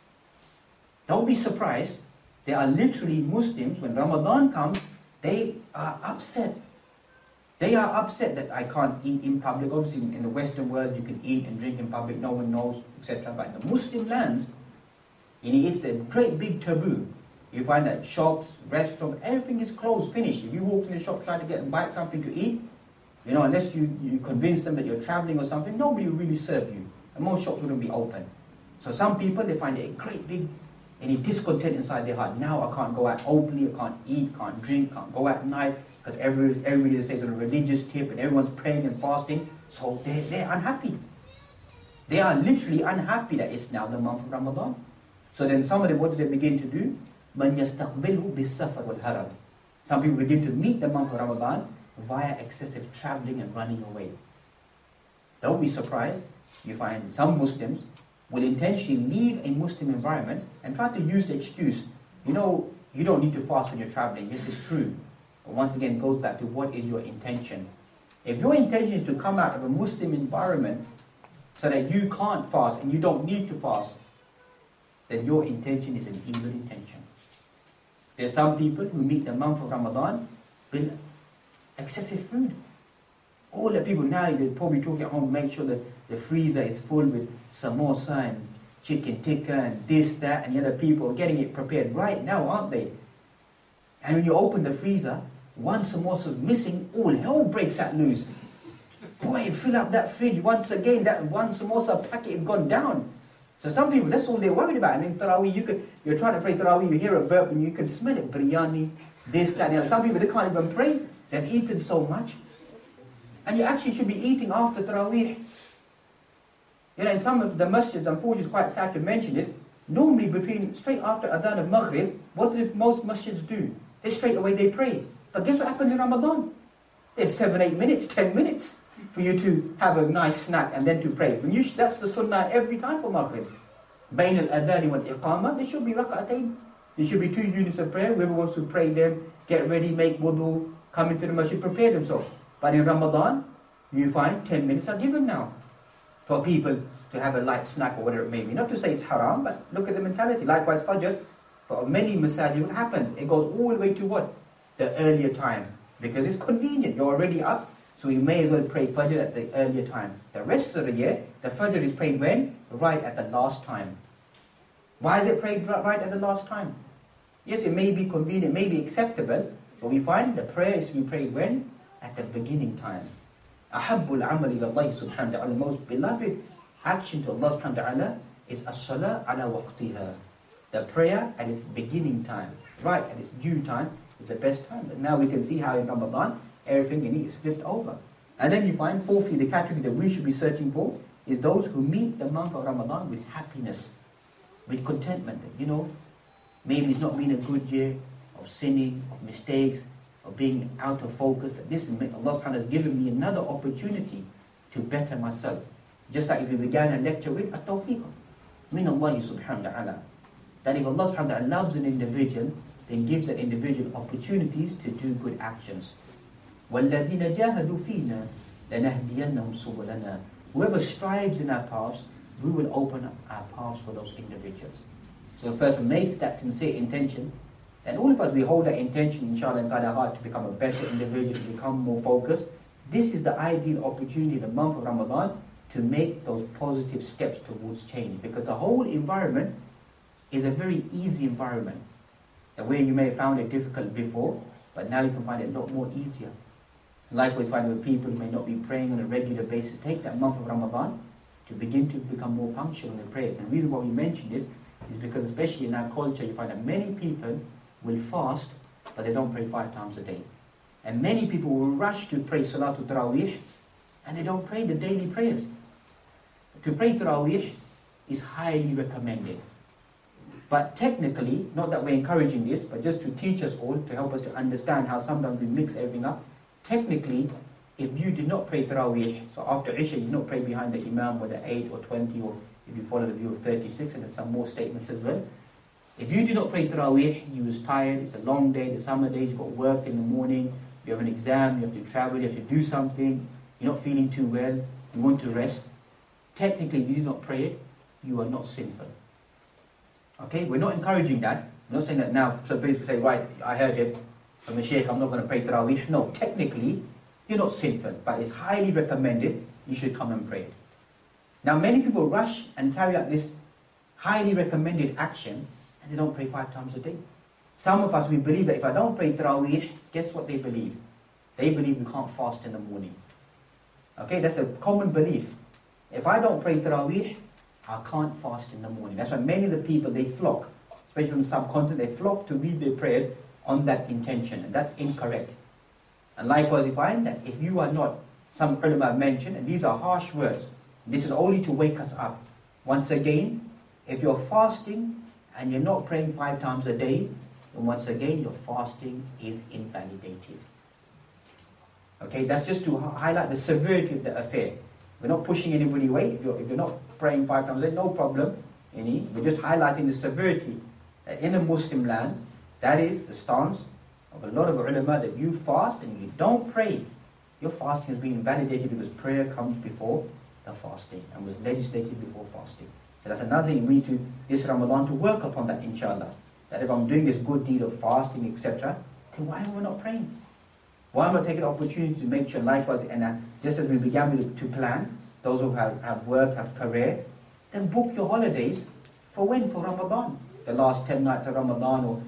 Don't be surprised. There are literally Muslims, when Ramadan comes, they are upset. They are upset that I can't eat in public. Obviously, in the Western world, you can eat and drink in public, no one knows, etc. But in the Muslim lands, it's a great big taboo. You find that shops, restaurants, everything is closed, finished. If you walk in the shop trying to buy something to eat, unless you convince them that you're traveling or something, nobody will really serve you. And most shops wouldn't be open. So some people, they find it a great big discontent inside their heart. Now I can't go out openly, I can't eat, can't drink, can't go out at night, because everybody says on a religious tip and everyone's praying and fasting. So they're unhappy. They are literally unhappy that it's now the month of Ramadan. So then some of them, what do they begin to do? Man yastaqbilhu bis-safar wal-haram. Some people begin to meet the month of Ramadan via excessive traveling and running away. Don't be surprised. You find some Muslims will intentionally leave a Muslim environment and try to use the excuse, you don't need to fast when you're traveling. This is true. But once again, it goes back to what is your intention. If your intention is to come out of a Muslim environment so that you can't fast and you don't need to fast, then your intention is an evil intention. There are some people who meet the month of Ramadan with excessive food. All the people now, they probably talk at home, make sure that the freezer is full with samosa and chicken tikka and this, that, and the other people are getting it prepared right now, aren't they? And when you open the freezer, one samosa is missing, all hell breaks out loose. Boy, fill up that fridge once again, that one samosa packet has gone down. So some people, that's all they're worried about. And in Taraweeh, you're trying to pray Taraweeh, you hear a burp and you can smell it, biryani, this, that, and the other. Some people, they can't even pray. They've eaten so much. And you actually should be eating after Taraweeh. In some of the masjids, unfortunately, it's quite sad to mention this, normally straight after Adhan of Maghrib, what do most masjids do? Straight away they pray. But guess what happens in Ramadan? There's 7, 8 minutes, 10 minutes for you to have a nice snack and then to pray. That's the sunnah every time for Maghrib. Bain al-adhan wal-iqamah, there should be rak'atayn. There should be 2 units of prayer. Whoever wants to pray them, get ready, make wudu, come into the masjid, prepare themselves. But in Ramadan, you find 10 minutes are given now for people to have a light snack or whatever it may be. Not to say it's haram, but look at the mentality. Likewise, Fajr, for many masajid, what happens? It goes all the way to what? The earlier time. Because it's convenient. You're already up, so you may as well pray Fajr at the earlier time. The rest of the year, the Fajr is prayed when? Right at the last time. Why is it prayed right at the last time? Yes, it may be convenient, may be acceptable, but we find the prayer is to be prayed when? At the beginning time. Ahabbul amal ila Allah subhanahu wa ta'ala. The most beloved action to Allah subhanahu wa ta'ala is as-salah ala waqtiha. The prayer at its beginning time, right at its due time, is the best time. But now we can see how in Ramadan, everything in it is flipped over. And then you find, fourthly, the category that we should be searching for is those who meet the month of Ramadan with happiness, with contentment. Maybe it's not been a good year of sinning, of mistakes, of being out of focus. That this Allah subhanahu wa ta'ala has given me another opportunity to better myself. Just like if we began a lecture with at-tawfiq min Allah subhanahu wa ta'ala. That if Allah subhanahu wa ta'ala loves an individual, then gives that individual opportunities to do good actions. وَالَّذِينَ جَاهَدُوا فِينَا لَنَهْدِيَنَّهُمْ سُبُلَنَا. Whoever strives in our paths, we will open up our paths for those individuals. So if a person makes that sincere intention, then all of us, we hold that intention, inshallah, inside our heart to become a better individual, to become more focused. This is the ideal opportunity, the month of Ramadan, to make those positive steps towards change. Because the whole environment is a very easy environment. The way you may have found it difficult before, but now you can find it a lot more easier. Likewise, find with people who may not be praying on a regular basis, take that month of Ramadan to begin to become more punctual in their prayers. And the reason why we mention this is because especially in our culture, you find that many people will fast, but they don't pray 5 times a day. And many people will rush to pray Salatul Taraweeh and they don't pray the daily prayers. To pray Taraweeh is highly recommended. But technically, not that we're encouraging this, but just to teach us all, to help us to understand how sometimes we mix everything up. Technically, if you did not pray Taraweeh, so after Isha you not pray behind the Imam, whether 8 or 20, or if you follow the view of 36, and there's some more statements as well. If you do not pray Taraweeh, you was tired, it's a long day, the summer days, you've got work in the morning, you have an exam, you have to travel, you have to do something, you're not feeling too well, you want to rest. Technically, if you do not pray it, you are not sinful. Okay, we're not encouraging that. I'm not saying that now, so people say, right, I heard it from the Shaykh, I'm not going to pray Taraweeh. No, technically, you're not sinful, but it's highly recommended, you should come and pray it. Now, many people rush and carry out this highly recommended action, and they don't pray 5 times a day. Some of us, we believe that if I don't pray Taraweeh, guess what they believe? They believe we can't fast in the morning. Okay, that's a common belief. If I don't pray Taraweeh, I can't fast in the morning. That's why many of the people, they flock, especially from the subcontinent, they flock to read their prayers on that intention, and that's incorrect. And likewise, you find that if you are not, some ulama mentioned, and these are harsh words, this is only to wake us up. Once again, if you're fasting and you're not praying 5 times a day, then once again your fasting is invalidated. Okay, that's just to highlight the severity of the affair. We're not pushing anybody away. If you're not praying 5 times a day, no problem. We're just highlighting the severity that in a Muslim land, that is the stance of a lot of ulama, that you fast and you don't pray. Your fasting has been invalidated because prayer comes before the fasting and was legislated before fasting. So that's another thing we need to, this Ramadan, to work upon that, inshallah. That if I'm doing this good deed of fasting, etc., then why am I not praying? Why am I taking the opportunity to make sure, likewise, and just as we began with to plan, those who have work, have career, then book your holidays for when? For Ramadan. The last 10 nights of Ramadan, or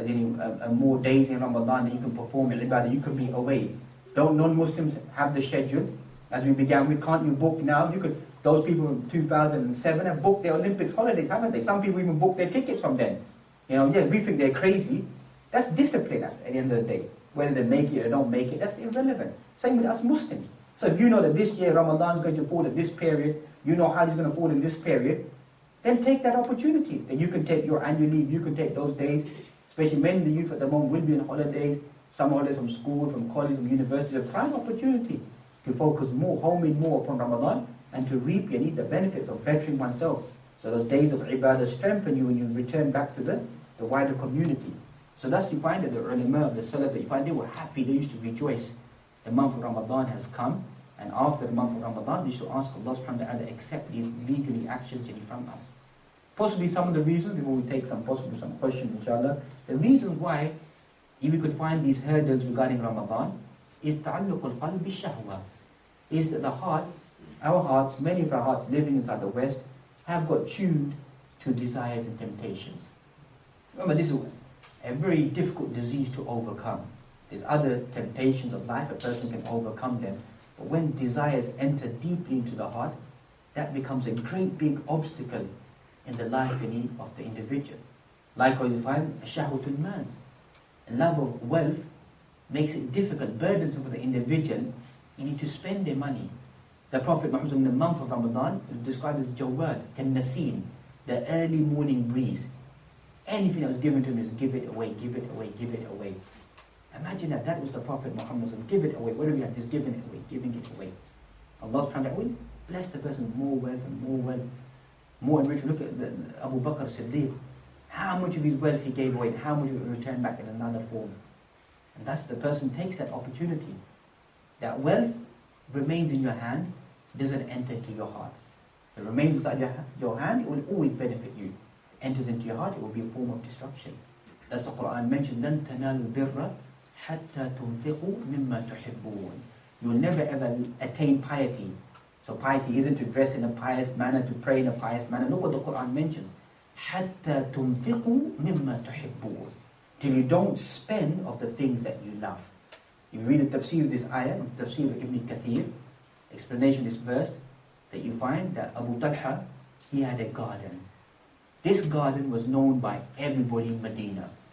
more days in Ramadan that you can perform ibadah, you can be away. Don't non-Muslims have the schedule? As we began with, can't you book now? You could. Those people in 2007 have booked their Olympics holidays, haven't they? Some people even booked their tickets from then. Yes, we think they're crazy. That's discipline at the end of the day. Whether they make it or don't make it, that's irrelevant. Same with us Muslims. So if you know that this year Ramadan is going to fall in this period, you know how it's going to fall in this period, then take that opportunity. Then you can take your annual leave, you can take those days. Especially many of the youth at the moment will be on holidays, some holidays from school, from college, from university. A prime opportunity to focus more, home in more upon Ramadan, and to reap the benefits of bettering oneself. So those days of ibadah strengthen you when you return back to the wider community. So that's you find that the ulama of the Salaf, that you find they were happy, they used to rejoice. The month of Ramadan has come, and after the month of Ramadan, they used to ask Allah subhanahu wa ta'ala to accept these legally actions from us. Possibly some of the reasons, before we take some questions, inshallah, the reasons why, if we could find these hurdles regarding Ramadan, is ta'alluq al-qalb bi-shahwa, is that the heart, our hearts, many of our hearts living inside the West, have got tuned to desires and temptations. Remember, this is a very difficult disease to overcome. There's other temptations of life, a person can overcome them. But when desires enter deeply into the heart, that becomes a great big obstacle in the life of the individual. Likewise, you find shahwatul man. A love of wealth makes it difficult, burdensome for the individual. You need to spend their money. The Prophet Muhammad in the month of Ramadan is described as Jawad, Nasim, the early morning breeze. Anything that was given to him is give it away, give it away, give it away. Imagine that was the Prophet Muhammad, give it away. What do we have? Just giving it away, giving it away. Allah subhanahu wa ta'ala will bless the person with more wealth and more wealth, more enrichment. Look at Abu Bakr Siddiq. How much of his wealth he gave away and how much of it returned back in another form. And that's the person takes that opportunity. That wealth remains in your hand, doesn't enter into your heart. It remains inside your hand, it will always benefit you. Enters into your heart, it will be a form of destruction. That's the Quran mentioned, لَن تَنَالُوا الْبِرَّ حَتَّى تُنْفِقُوا مِمَّا تُحِبُّونَ. You will never ever attain piety. So piety isn't to dress in a pious manner, to pray in a pious manner. Look what the Quran mentions. حَتَّى تُنْفِقُوا مِمَّا تُحِبُّونَ. Till you don't spend of the things that you love. You read the tafsir of this ayah, the tafsir of Ibn Kathir, explanation of this verse, that you find that Abu Talha, he had a garden. This garden was known by everybody in Medina.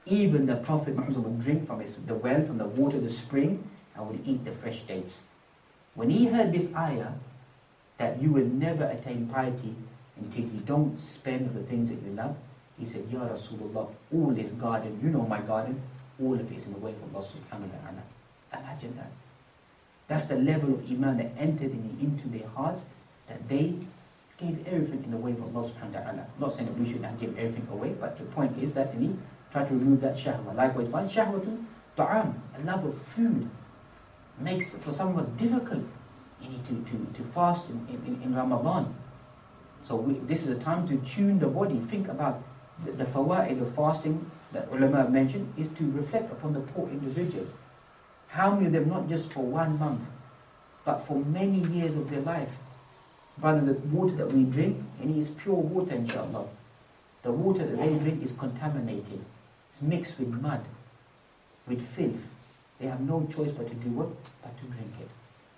Even the Prophet Muhammad would drink from the well, from the water, the spring, and would eat the fresh dates. When he heard this ayah, that you will never attain piety until you don't spend on the things that you love, he said, Ya Rasulullah, all this garden, you know my garden, all of it is in the way of Allah subhanahu wa ta'ala. Imagine that. That's the level of iman that entered into their hearts, that they gave everything in the way of Allah subhanahu wa ta'ala. I'm not saying that we should not give everything away, but the point is that they try to remove that shahwa. Likewise, find shahwatu ta'am, a love of food, makes for some of us difficult. You need to fast in Ramadan. So this is a time to tune the body. Think about the fawaid of fasting that ulama have mentioned is to reflect upon the poor individuals. How many of them, not just for 1 month, but for many years of their life. Brothers, the water that we drink, and it is pure water, inshallah. The water that they drink is contaminated. It's mixed with mud, with filth. They have no choice but to do what? But to drink it.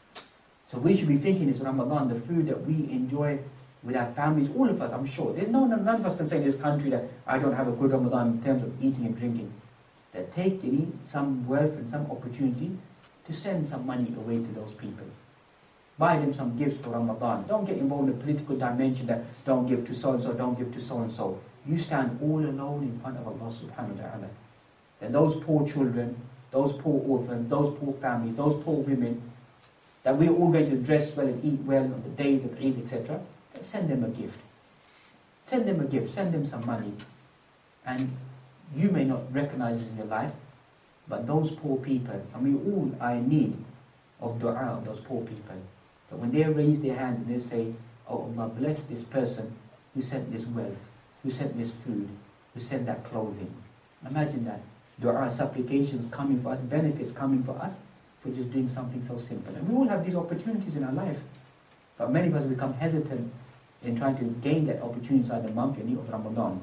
So we should be thinking this Ramadan, the food that we enjoy with our families, all of us, I'm sure. There's none of us can say in this country that I don't have a good Ramadan in terms of eating and drinking. That take some wealth and some opportunity to send some money away to those people. Buy them some gifts for Ramadan. Don't get involved in the political dimension that don't give to so-and-so, don't give to so-and-so. You stand all alone in front of Allah subhanahu wa ta'ala. And those poor children, those poor orphans, those poor families, those poor women, that we're all going to dress well and eat well on the days of Eid, etc., send them a gift. Send them a gift, send them some money. And you may not recognize it in your life, but those poor people, and we all are in need of dua of those poor people. But when they raise their hands and they say, oh Allah, bless this person who sent this wealth, who sent this food, who sent that clothing. Imagine that. Dua, supplications coming for us, benefits coming for us, for just doing something so simple. And we all have these opportunities in our life. But many of us become hesitant in trying to gain that opportunity inside the month of Ramadan.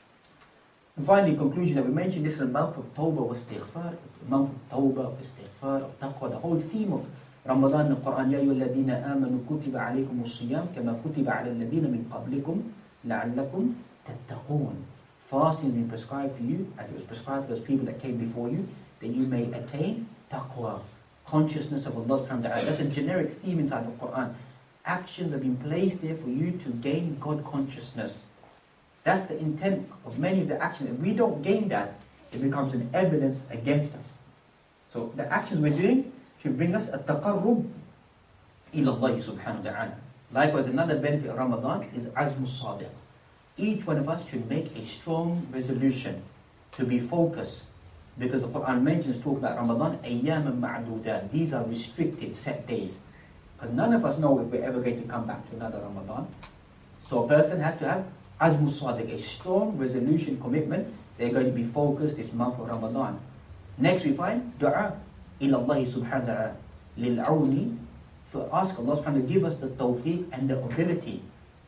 And finally, conclusion that we mentioned, this is a month of Tawbah wa Istighfar, a month of Tawbah, of Istighfar, of Taqwa. The whole theme of Ramadan in the Quran, يَا أَيُّهَا الَّذِينَ آمَنُوا كُتِبَ عَلَيْكُمُ الصِّيَامُ كَمَا كُتِبَ عَلَى الَّذِينَ مِنْ قَبْلِكُمْ لَعَلَّكُمْ تَتَّقُونَ. Fasting has been prescribed for you, as it was prescribed for those people that came before you, that you may attain taqwa, consciousness of Allah subhanahu wa ta'ala. That's a generic theme inside the Quran. Actions have been placed there for you to gain God consciousness. That's the intent of many of the actions. If we don't gain that, it becomes an evidence against us. So the actions we're doing should bring us a taqarrub ila Allah subhanahu wa ta'ala. Likewise, another benefit of Ramadan is azmu sadiq. Each one of us should make a strong resolution to be focused. Because the Quran mentions, talk about Ramadan, ayyaman ma'dudat. These are restricted, set days. Because none of us know if we're ever going to come back to another Ramadan. So a person has to have azmu sadiq, a strong resolution, commitment. They're going to be focused this month of Ramadan. Next we find dua ila Allah subhanahu wa ta'ala lil'awni, for ask Allah subhanahu wa ta'ala to give us the tawfiq and the ability.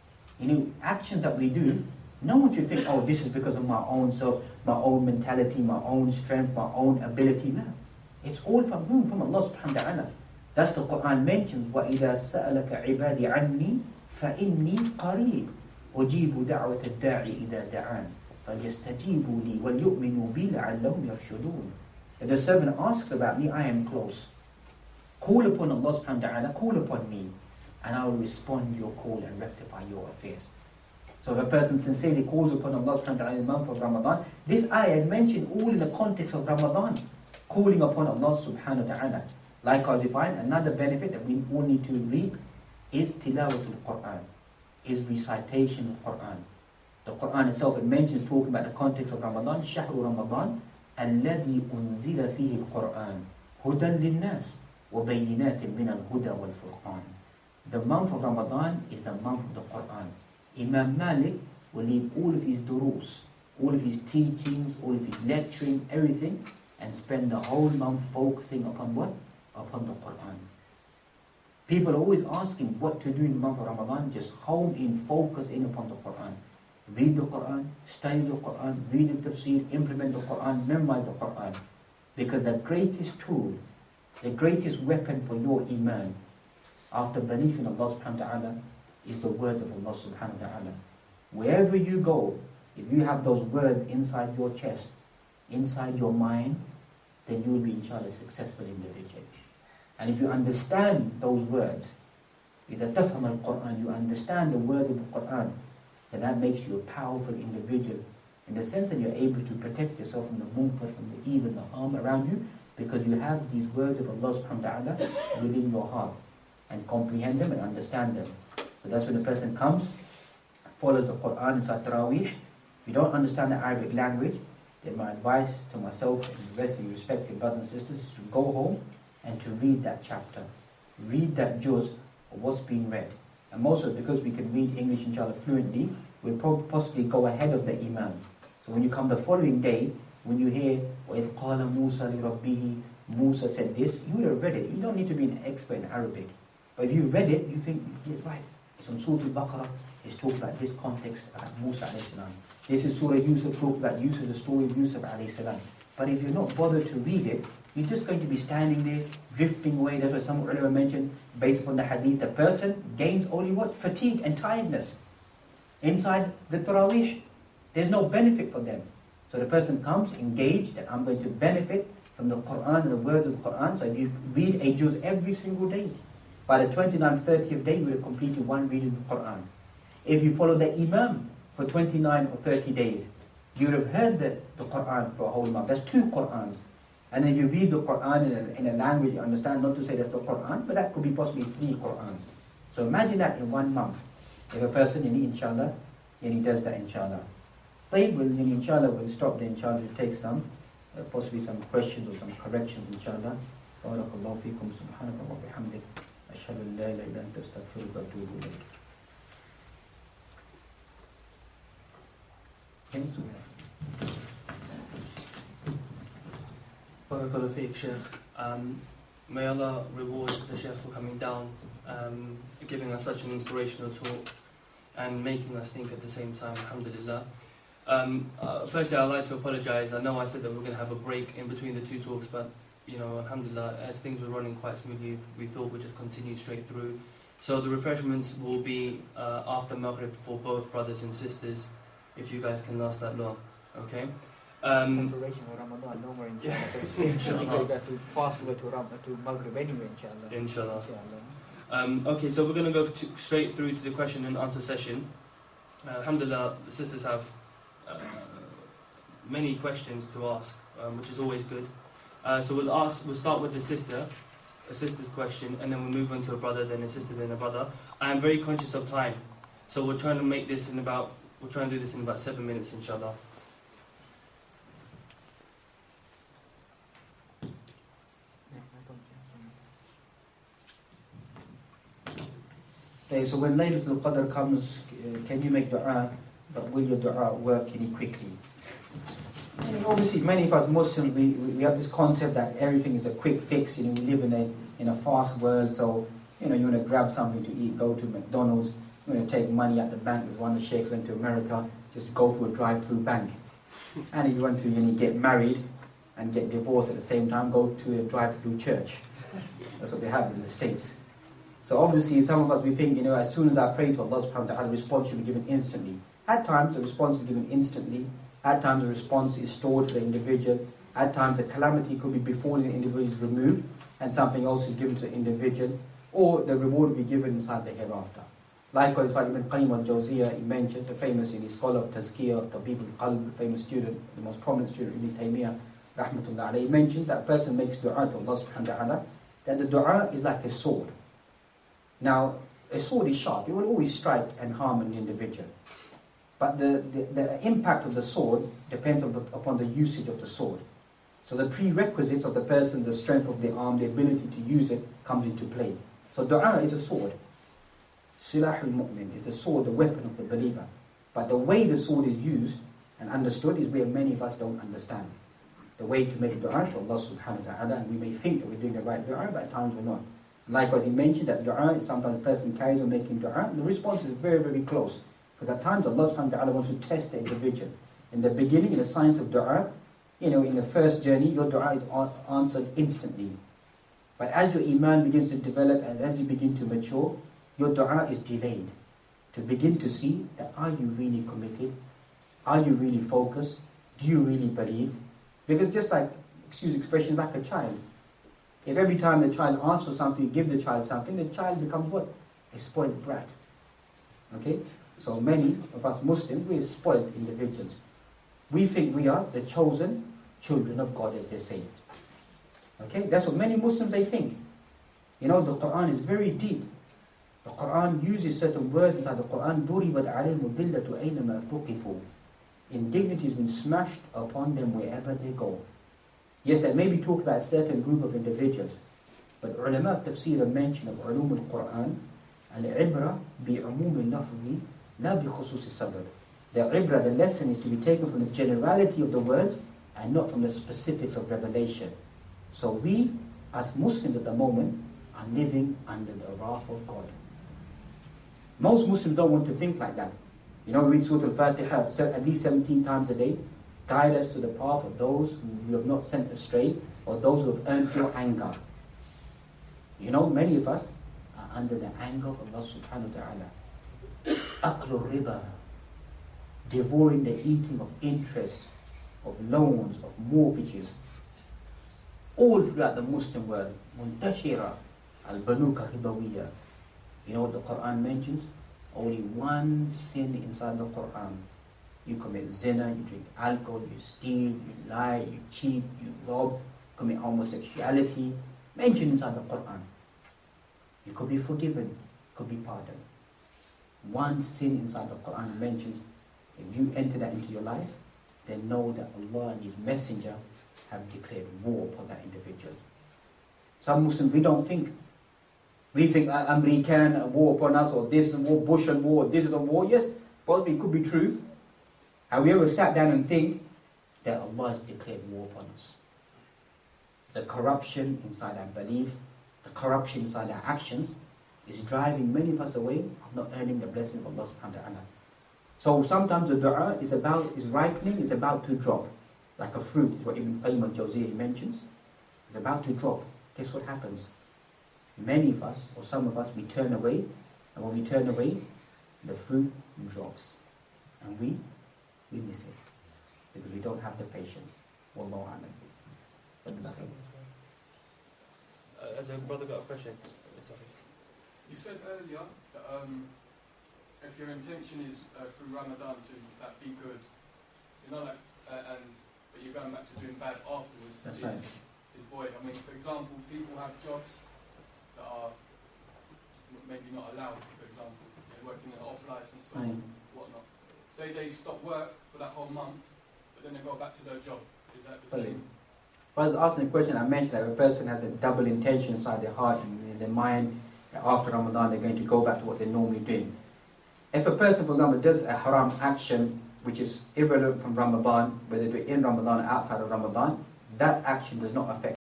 Actions that we do, no one should think, oh, this is because of my own mentality, my own strength, my own ability. No. It's all from whom? From Allah subhanahu wa ta'ala. That's the Quran mentions, وَإِذَا سَأَلَكَ عِبَادِ عَنِّي فَإِنِّي قَرِيبٌ أُجِيبُ دَعْوَةَ الدَّاعِ إِذَا دَعَانِ فَلْيَسْتَجِيبُوا لِي وَلْيُؤْمِنُوا بِي لَعَلَّهُمْ يَرْشُدُونَ. If the servant asks about me, I am close. Call upon Allah subhanahu wa ta'ala, call upon me, and I will respond to your call and rectify your affairs. So if a person sincerely calls upon Allah subhanahu wa ta'ala in the month of Ramadan, this ayah is mentioned all in the context of Ramadan, calling upon Allah subhanahu wa ta'ala. Likewise, we find another benefit that we all need to reap is tilawatul Quran, is recitation of Quran. The Quran itself, it mentions, talking about the context of Ramadan, شهر رمضان الذي أنزل فيه القرآن هدى للناس وبينات من الهدى والفرقان. The month of Ramadan is the month of the Quran. Imam Malik will leave all of his durus, all of his teachings, all of his lecturing, everything, and spend the whole month focusing upon what? Upon the Quran. People are always asking what to do in the month of Ramadan. Just home in, focus in upon the Quran. Read the Quran, study the Quran, read the tafsir, implement the Quran, memorize the Quran. Because the greatest tool, the greatest weapon for your iman, after belief in Allah subhanahu wa ta'ala, is the words of Allah subhanahu wa ta'ala. Wherever you go, if you have those words inside your chest, inside your mind, then you will be inshallah a successful individual. And if you understand those words, إذا تفهم القرآن, you understand the words of the Quran, then that makes you a powerful individual in the sense that you're able to protect yourself from the munkar, from the evil, the harm around you, because you have these words of Allah subhanahu wa ta'ala within your heart and comprehend them and understand them. So that's when a person comes, follows the Quran inside Taraweeh. If you don't understand the Arabic language, then my advice to myself and the rest of you respected brothers and sisters is to go home and to read that chapter. Read that juz of what's being read. And also because we can read English inshallah fluently, we'll possibly go ahead of the Imam. So when you come the following day, when you hear وَإِذْ قَالَ مُوسَى لِرَبِّهِ, Musa said this, you would have read it. You don't need to be an expert in Arabic. But if you read it, you think, yeah, right, it's on Surah Al-Baqarah, it's talking about this context about Musa alayhi salam. This is Surah Yusuf, talking about Yusuf, the story of Yusuf alayhi salam. But if you're not bothered to read it, you're just going to be standing there, drifting away. That's what some ulama mentioned, based upon the hadith. The person gains only what? Fatigue and tiredness. Inside the Taraweeh, there's no benefit for them. So the person comes engaged that I'm going to benefit from the Quran and the words of the Quran. So if you read a juz every single day, by the 29th, 30th day, you will have completed one reading of the Quran. If you follow the Imam for 29 or 30 days, you would have heard the Quran for a whole month. That's 2 Qurans. And if you read the Quran in a language you understand, not to say that's the Quran, but that could be possibly 3 Qurans. So imagine that in 1 month. If a person, inshallah, he does that, inshallah. Inshallah, we'll stop there, inshallah, to take some, possibly some questions or some corrections, inshallah. Barakallahu feekum, subhanaka wa bihamdik. Ashhadu an la ilaha illa anta astaghfiruka wa atubu ilayk. Barakallahu feek, Sheikh. May Allah reward the Sheikh for coming down, giving us such an inspirational talk and making us think at the same time, alhamdulillah. Firstly, I'd like to apologize. I know I said that we're going to have a break in between the 2 talks, but alhamdulillah, as things were running quite smoothly, we thought we'd just continue straight through. So the refreshments will be after Maghrib for both brothers and sisters, if you guys can last that long, okay? Preparation for Ramadan, no more inshallah. You got to fast to Maghrib anyway, inshallah. Okay, so we're going to go straight through to the question and answer session. Alhamdulillah, the sisters have many questions to ask, which is always good. So we'll start with a sister's question, and then we'll move on to a brother, then a sister, then a brother. I am very conscious of time, so we'll try and do this in about 7 minutes, inshallah. Okay, so when Laylatul Qadr comes, can you make dua, but will your dua work quickly? Obviously, many of us Muslims, we have this concept that everything is a quick fix. We live in a fast world, so you want to grab something to eat, go to McDonald's. You want to take money at the bank. As one of the sheikhs went to America, just go through a drive-through bank. And if you want to get married and get divorced at the same time, go to a drive-through church. That's what they have in the States. So obviously, some of us, we think, as soon as I pray to Allah subhanahu wa ta'ala, the response should be given instantly. At times, the response is given instantly. At times, the response is stored for the individual. At times, a calamity could be before the individual is removed, and something else is given to the individual, or the reward will be given inside the hereafter. Likewise, like Ibn Qayyim al-Jawziyah, he mentions, a famous scholar of Tazkiyah, Tabib al-Qalb, a famous student, the most prominent student, Ibn Taymiyyah, rahmatullah alayhi, he mentions that a person makes dua to Allah subhanahu wa ta'ala, that the dua is like a sword. Now, a sword is sharp, it will always strike and harm an individual. But the impact of the sword depends upon the usage of the sword. So the prerequisites of the person, the strength of the arm, the ability to use it, comes into play. So dua is a sword. Silahul mu'min is the sword, the weapon of the believer. But the way the sword is used and understood is where many of us don't understand. The way to make dua to Allah subhanahu wa ta'ala, and we may think that we're doing the right dua, but at times we're not. Likewise, he mentioned that dua is sometimes a person carries on making dua, and the response is very, very close. Because at times Allah subhanahu wa ta'ala wants to test the individual. In the beginning, in the science of dua, in the first journey, your dua is answered instantly. But as your iman begins to develop and as you begin to mature, your dua is delayed. To begin to see that, are you really committed? Are you really focused? Do you really believe? Because just like, excuse the expression, like a child. If every time the child asks for something, you give the child something, the child becomes what? A spoiled brat. Okay? So many of us Muslims, we are spoiled individuals. We think we are the chosen children of God, as they say. Okay? That's what many Muslims, they think. You know, the Quran is very deep. The Quran uses certain words inside the Quran. ضُرِبَتْ عَلَيْهِمُ الذِّلَّةُ أَيْنَمَا ثُقِفُوا. Indignity has been smashed upon them wherever they go. Yes, that may be talked about a certain group of individuals. But ulama of tafsir mention of ulum al-Quran, al-ibra bi-umum al-lafzi, la bi-khusus al-sabr. The ibra, the lesson, is to be taken from the generality of the words and not from the specifics of revelation. So we, as Muslims at the moment, are living under the wrath of God. Most Muslims don't want to think like that. You know, read Surah Al-Fatiha at least 17 times a day. Guide us to the path of those who you have not sent astray, or those who have earned your anger. You know, many of us are under the anger of Allah subhanahu wa ta'ala. Aqlu riba, devouring the eating of interest, of loans, of mortgages. All throughout the Muslim world, muntashira, al-banuka ribawiya. You know what the Quran mentions? Only one sin inside the Quran. You commit zina, you drink alcohol, you steal, you lie, you cheat, you rob, commit homosexuality. Mentioned inside the Quran. You could be forgiven, could be pardoned. One sin inside the Quran mentions. If you enter that into your life, then know that Allah and His Messenger have declared war upon that individual. Some Muslims, we don't think. We think American war upon us, or this is war, Bush and war, this is a war. Yes, possibly it could be true. Have we ever sat down and think that Allah has declared war upon us? The corruption inside our belief, the corruption inside our actions, is driving many of us away of not earning the blessing of Allah subhanahu wa ta'ala. So sometimes the dua is ripening, is about to drop. Like a fruit, is what Ibn Qayyim al-Jawziyah mentions. It's about to drop. Guess what happens? Many of us, or some of us, we turn away, and when we turn away, the fruit drops. And we miss it. Because we don't have the patience. Wallahu a'lam. As a brother got a question. You said earlier that if your intention is through Ramadan to be good, you know, but you're going back to doing bad afterwards, That's right. is void. I mean, for example, people have jobs that are maybe not allowed. For example, they're working an off license or whatnot. Say they stop work for that whole month, but then they go back to their job. Is that the same? I was asking a question. I mentioned that if a person has a double intention inside their heart and in their mind, after Ramadan they're going to go back to what they're normally doing. If a person, for example, does a haram action which is irrelevant from Ramadan, whether they do it in Ramadan or outside of Ramadan, that action does not affect